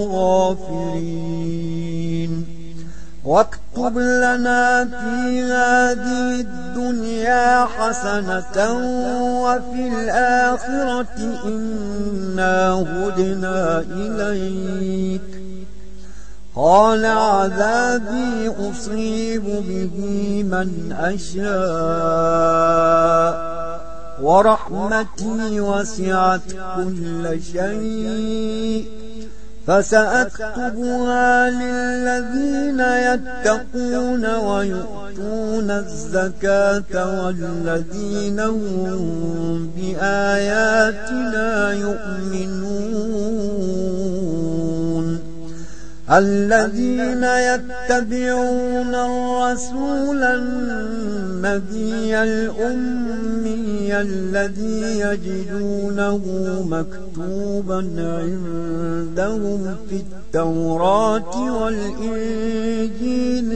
الغافرين واكتب لنا في هذه الدنيا حسنة وفي الآخرة إنا هدنا إليك قال عذابي أصيب به من أشاء ورحمتي وسعت كل شيء فسأكتبها للذين يتقون ويؤتون الزكاة والذين هم بآياتنا يؤمنون الذين يتبعون الرسول النبي الأمي الذي يجدونه مكتوبا عندهم في التوراة والإنجيل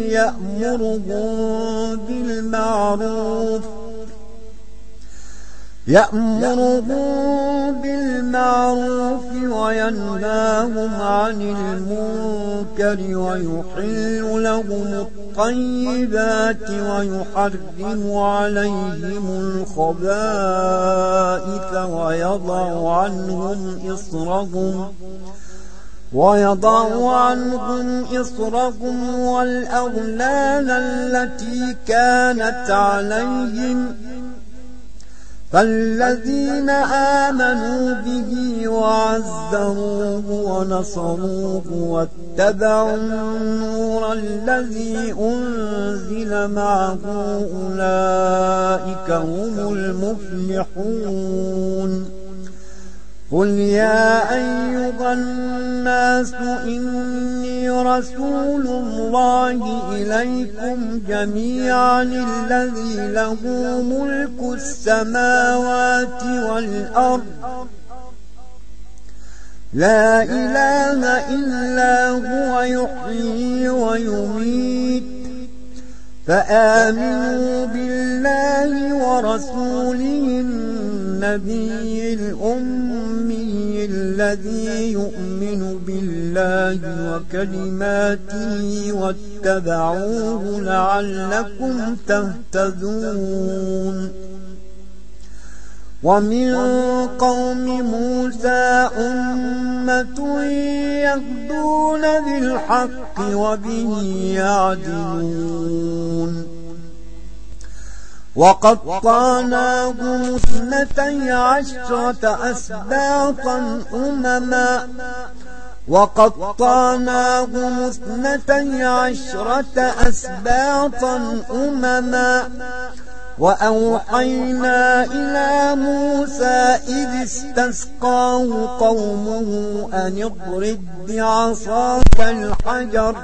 يأمرهم بالمعروف وينهاهم عن المنكر ويحل لهم الطيبات ويحرم عليهم الخبائث ويضع عنهم إصرهم والأغلال التي كانت عليهم فالذين آمنوا به وعزروه ونصروه واتبعوا النور الذي أنزل معه أولئك هم المفلحون قل يا أيها الناس إني رسول الله إليكم جميعا الذي له ملك السماوات والأرض لا إله إلا هو يحيي ويميت فآمنوا بالله ورسوله النبي الأمي الذي يؤمن بالله وكلماته واتبعوه لعلكم تهتدون ومن قوم موسى أمة يهدون بالحق وبه يعدلون وقطعناهم 12 أسباطا أمما وأوحينا إلى موسى إذ استسقاه قومه أن اضرب بعصاك الحجر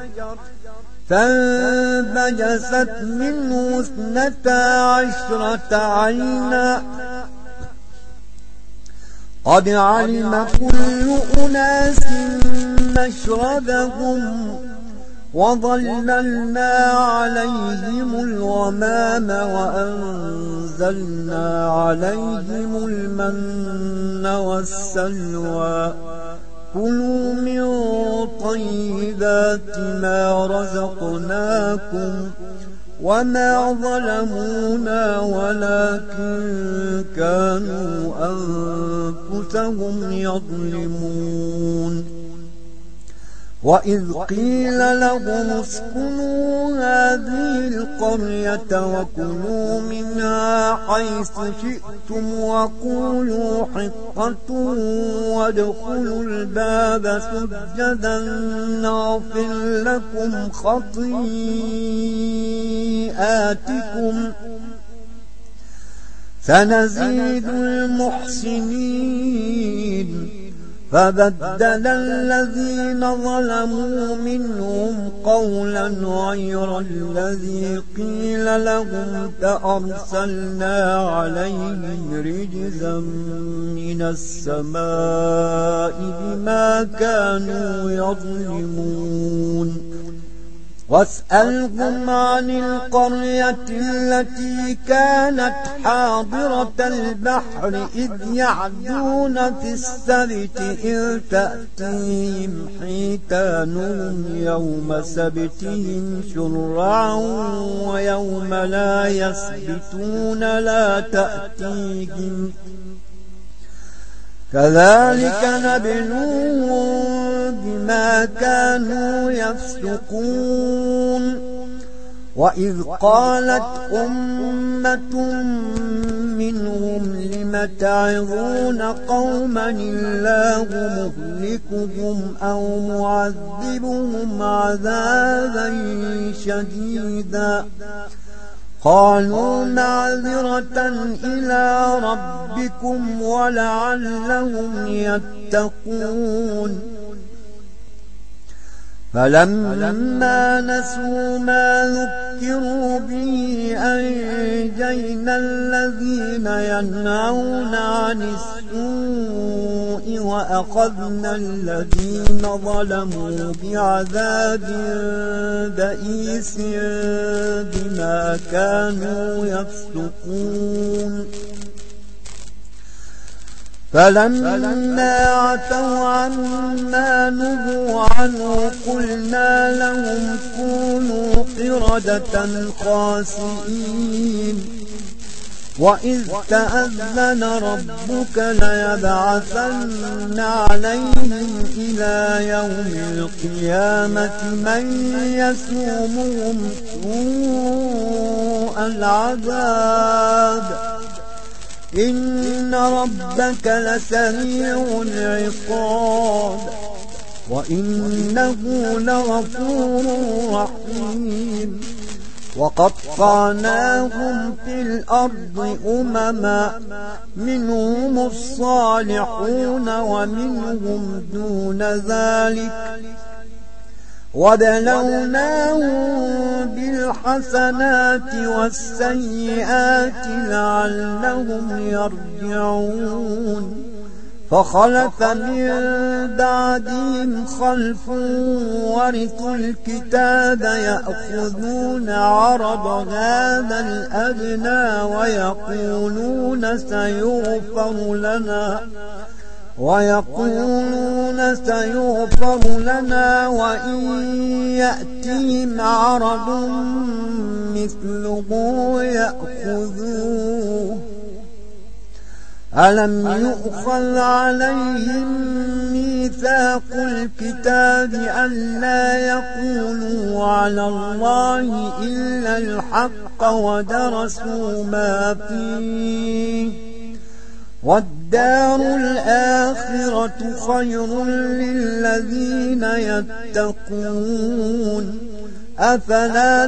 فانبجست منه 12 عينا قد علم كل أناس مشربهم وظللنا عليهم الغمام وأنزلنا عليهم المن والسلوى كلوا من طيبات ما رزقناكم وما ظلمونا ولكن كانوا أنفسهم يظلمون وإذ قيل لهم اسكنوا هذه القرية وكلوا منها حيث شئتم وقولوا حطة وادخلوا الباب سجدا نغفر لكم خطيئاتكم سنزيد المحسنين فبدل الذين ظلموا منهم قولا غير الذي قيل لهم فأرسلنا عليهم رجزا من السماء بما كانوا يظلمون واسألهم عن القرية التي كانت حاضرة البحر إذ يعدون في السبت إذ تأتيهم حيتانهم يوم سبتهم شرعا ويوم لا يسبتون لا تأتيهم كذلك نبلوهم بما كانوا يفسقون وإذ قالت أمة منهم لم تعظون قوما الله مهلكهم أو معذبهم عذابا شديدا قالوا معذرة إلى ربكم ولعلهم يتقون فلما نسوا ما ذكروا به أنجينا الذين ينهون عن السوء وأخذنا الذين ظلموا بعذاب بئيس بما كانوا يفسقون فلما عتوا عما نهوا عنه قلنا لهم كونوا قردة خاسئين وإذ تأذن ربك ليبعثن عليهم إلى يوم القيامة من يسومهم سوء العذاب إن ربك لسريع العقاب وإنه لغفور رحيم وقطعناهم في الأرض أمما منهم الصالحون ومنهم دون ذلك وبلوناهم بالحسنات والسيئات لعلهم يرجعون فخلف من بعدهم خلف ورثوا الكتاب يأخذون عرض هذا الأدنى ويقولون سيغفر لنا وإن يأتهم عرض مثله يأخذوه ألم يؤخذ عليهم ميثاق الكتاب ألا يقولوا على الله إلا الحق ودرسوا ما فيه والدار الآخرة خير للذين يتقون أفلا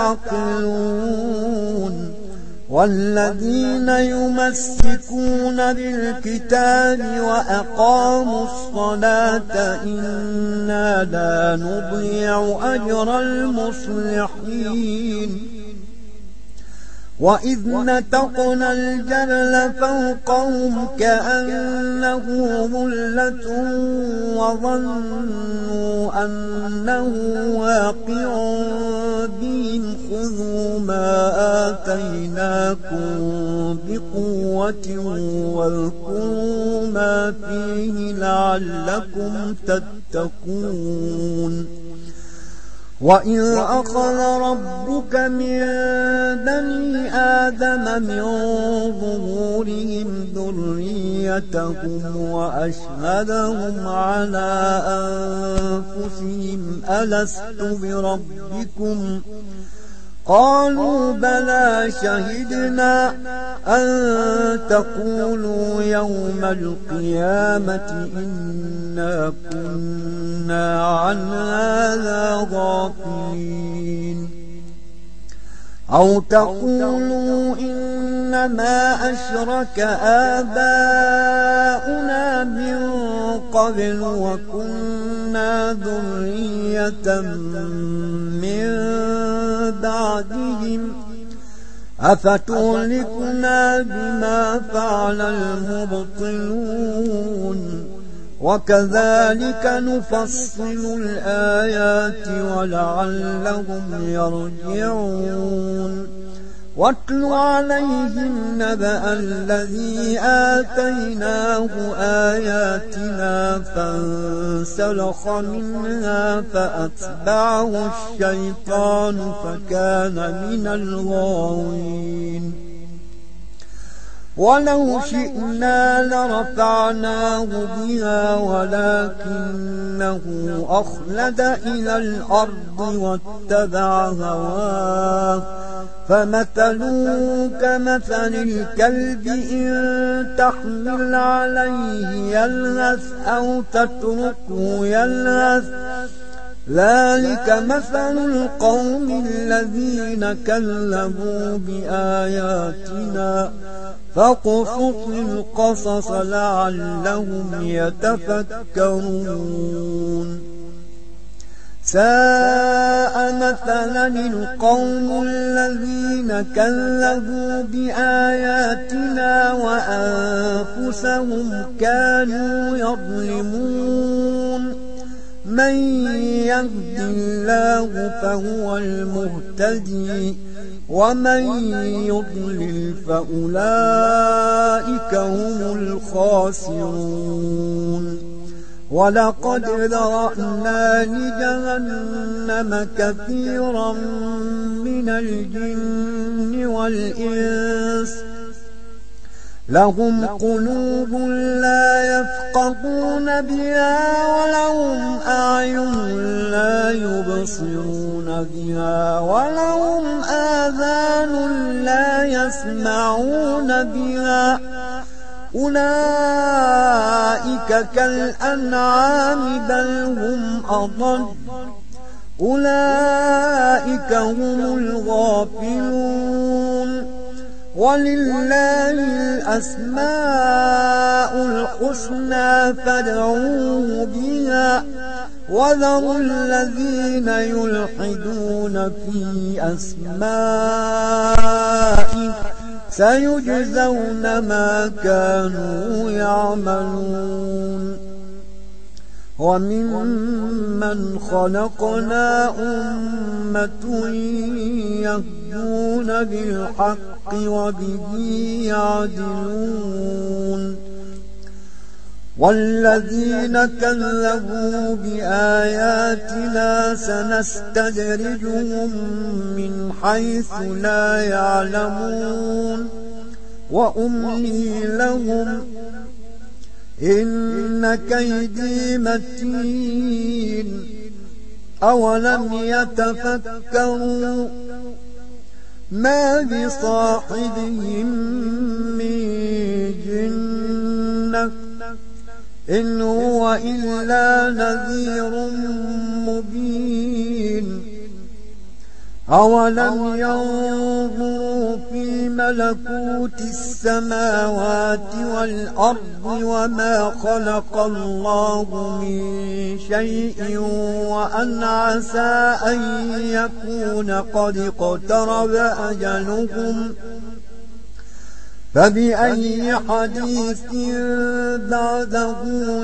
تعقلون والذين يمسكون بالكتاب وأقاموا الصلاة إنا لا نضيع أجر المصلحين وإذ نتقنا الجبل فوقهم كأنه ظلة وظنوا أنه واقع بهم خذوا ما آتيناكم بقوة واذكروا ما فيه لعلكم تتقون وإذ أخذ ربك من بني آدم من ظهورهم ذريتهم وأشهدهم على أنفسهم ألست بربكم قالوا بلى شهدنا أن تقولوا يوم القيامة إنا كنا عن هذا غافلين أو تقولوا إنما أشرك آباؤنا من قبل وكنا ذرية من بعدهم أفتهلكنا بما فعل المبطلون وكذلك نفصل الآيات ولعلهم يرجعون واتل عليهم نبأ الذي آتيناه آياتنا فانسلخ منها فأتبعه الشيطان فكان من الغاوين ولو شئنا لرفعناه بها ولكنه أخلد إلى الأرض واتبع هواه فمثله كمثل الكلب إن تحمل عليه يلهث أو تتركه يلهث ذلك مثل القوم الذين كذبوا بآياتنا فاقصص القصص لعلهم يتفكرون ساء مثلا القوم الذين كذبوا بآياتنا وأنفسهم كانوا يظلمون من يهد الله فهو المهتدي ومن يضلل فأولئك هم الخاسرون ولقد ذرأنا لجهنم كثيرا من الجن والإنس لهم قلوب لا يفقهون بها ولهم أعين لا يبصرون بها ولهم آذان لا يسمعون بها أولئك كالأنعام بل هم أضل أولئك هم الغافلون ولله الأسماء الحسنى فادعوه بها وذروا الذين يلحدون في أسمائه سيجزون ما كانوا يعملون وممن خلقنا أمة يهدون بالحق وبه يعدلون والذين كذبوا بآياتنا سنستدرجهم من حيث لا يعلمون وأملي لهم إن كيدي متين أولم يتفكروا ما بصاحبهم من جنة إن هو إلا نذير مبين أولم ينظروا في ملكوت السماوات والأرض وما خلق الله من شيء وأن عسى أن يكون قد اقترب أجلهم فبأي حديث بعده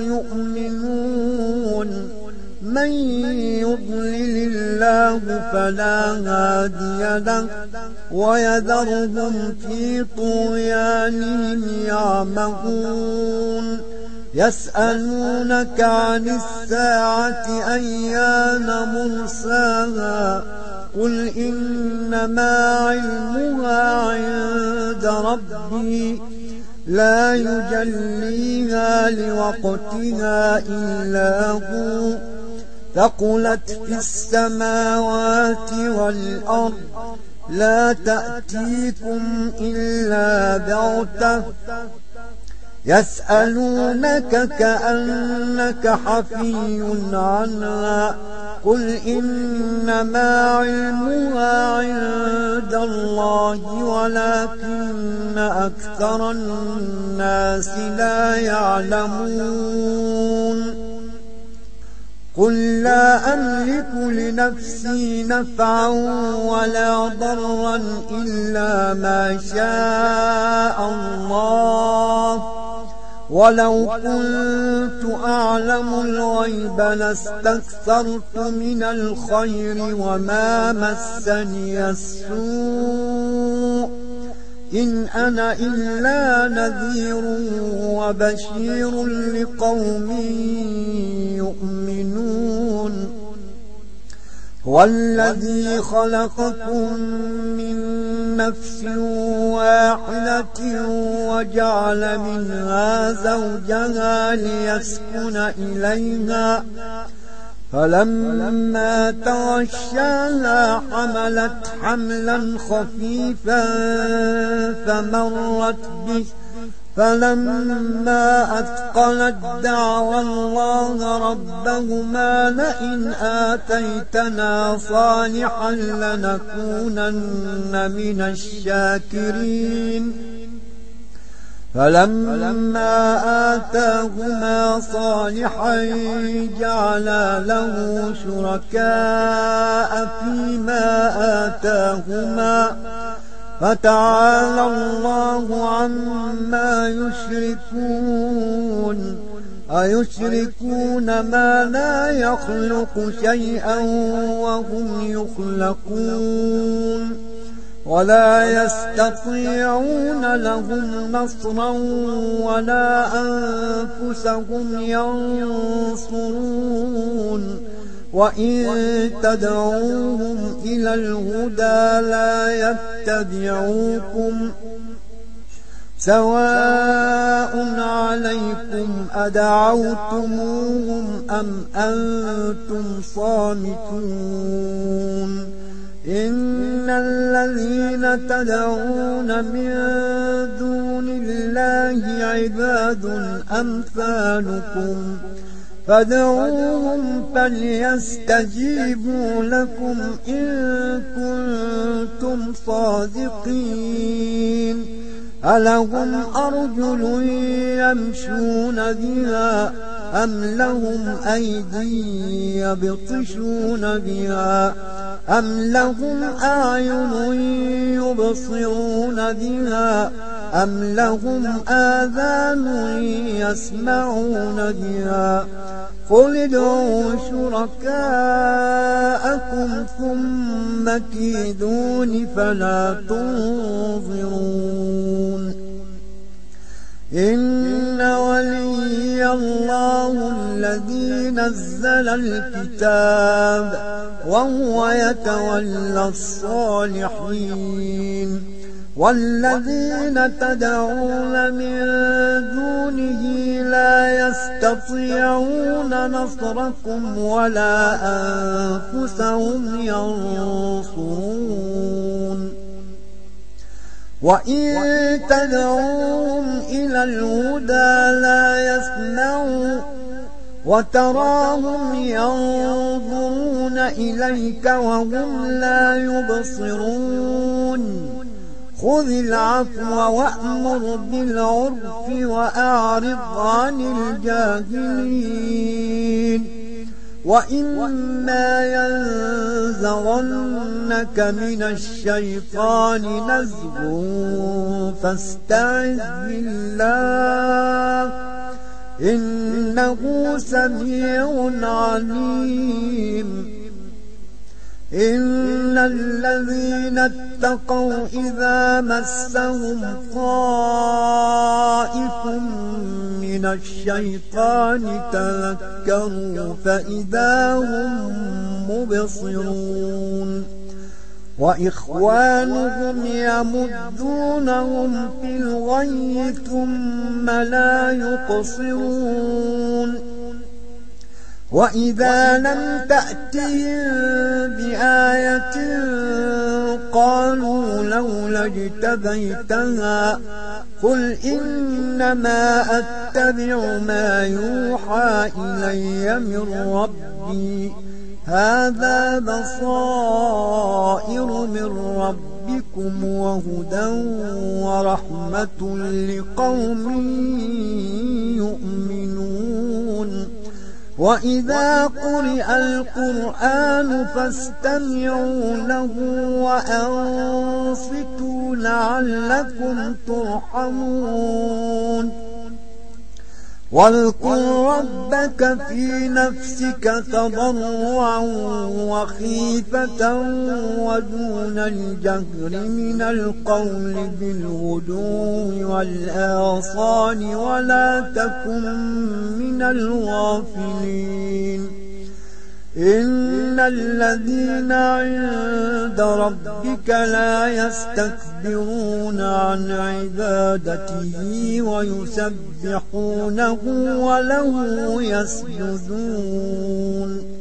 يؤمنون من يضلل الله فلا هادي له ويذرهم في طغيانهم يعمهون يسألونك عن الساعة أيان مرساها قل إنما علمها عند ربي لا يجليها لوقتها إلا هو ثقلت في السماوات والأرض لا تأتيكم إلا بغتة يسألونك كأنك حفي عنها قل إنما علمها عند الله ولكن أكثر الناس لا يعلمون قل لا أملك لنفسي نفعا ولا ضرا إلا ما شاء الله ولو كنت أعلم الغيب لاستكثرت من الخير وما مسني السوء إن أنا إلا نذير وبشير لقوم يؤمنون والذي خلقكم من نفس واحدة وجعل منها زوجها ليسكن إليها فلما تغشاها حملت حملا خفيفا فمرت به فلما أثقلت دعوا الله ربهما لئن آتيتنا صالحا لنكونن من الشاكرين فلما آتاهما صالحا جعلا له شركاء فيما آتاهما فتعالى الله عما يشركون أيشركون ما لا يخلق شيئا وهم يخلقون ولا يستطيعون لهم نصرا ولا أنفسهم ينصرون وإن تدعوهم إلى الهدى لا يتبعوكم سواء عليكم أدعوتموهم أم أنتم صامتون إن الذين تدعون من دون الله عباد أمثالكم فادعوهم فليستجيبوا لكم إن كنتم صادقين ألهم أرجل يمشون بها أم لهم أيدي يبطشون بها أم لهم أعين يبصرون بها أم لهم آذان يسمعون بها قل ادعوا شركاءكم ثم كيدون فلا تنظرون إن ولي الله الذي نزل الكتاب وهو يتولى الصالحين والذين تدعون من دونه لا يستطيعون نصركم ولا أنفسهم ينصرون وإن تدعوهم إلى الهدى لا يسمعوا وتراهم ينظرون إليك وهم لا يبصرون خذ العفو وأمر بالعرف وأعرض عن الجاهلين وإما ينزغنك من الشيطان نزغ فاستعذ بالله إنه سميع عليم إن الذين اتقوا إذا مسهم طائف من الشيطان تذكروا فإذا هم مبصرون وإخوانهم يمدونهم في الغي ثم لا يقصرون وإذا لم تأتهم بآية قالوا لولا اجتبيتها قل إنما أتبع ما يوحى إلي من ربي هذا بصائر من ربكم وهدى ورحمة لقوم يؤمنون وإذا قرئ القرآن فاستمعوا له وأنصتوا لعلكم ترحمون واذكر ربك في نفسك تضرعا وخيفة ودون الجهر من القول بالغدو والآصال ولا تكن من الغافلين إن الذين عند ربك لا يستكبرون عن عبادته ويسبحونه وله يسجدون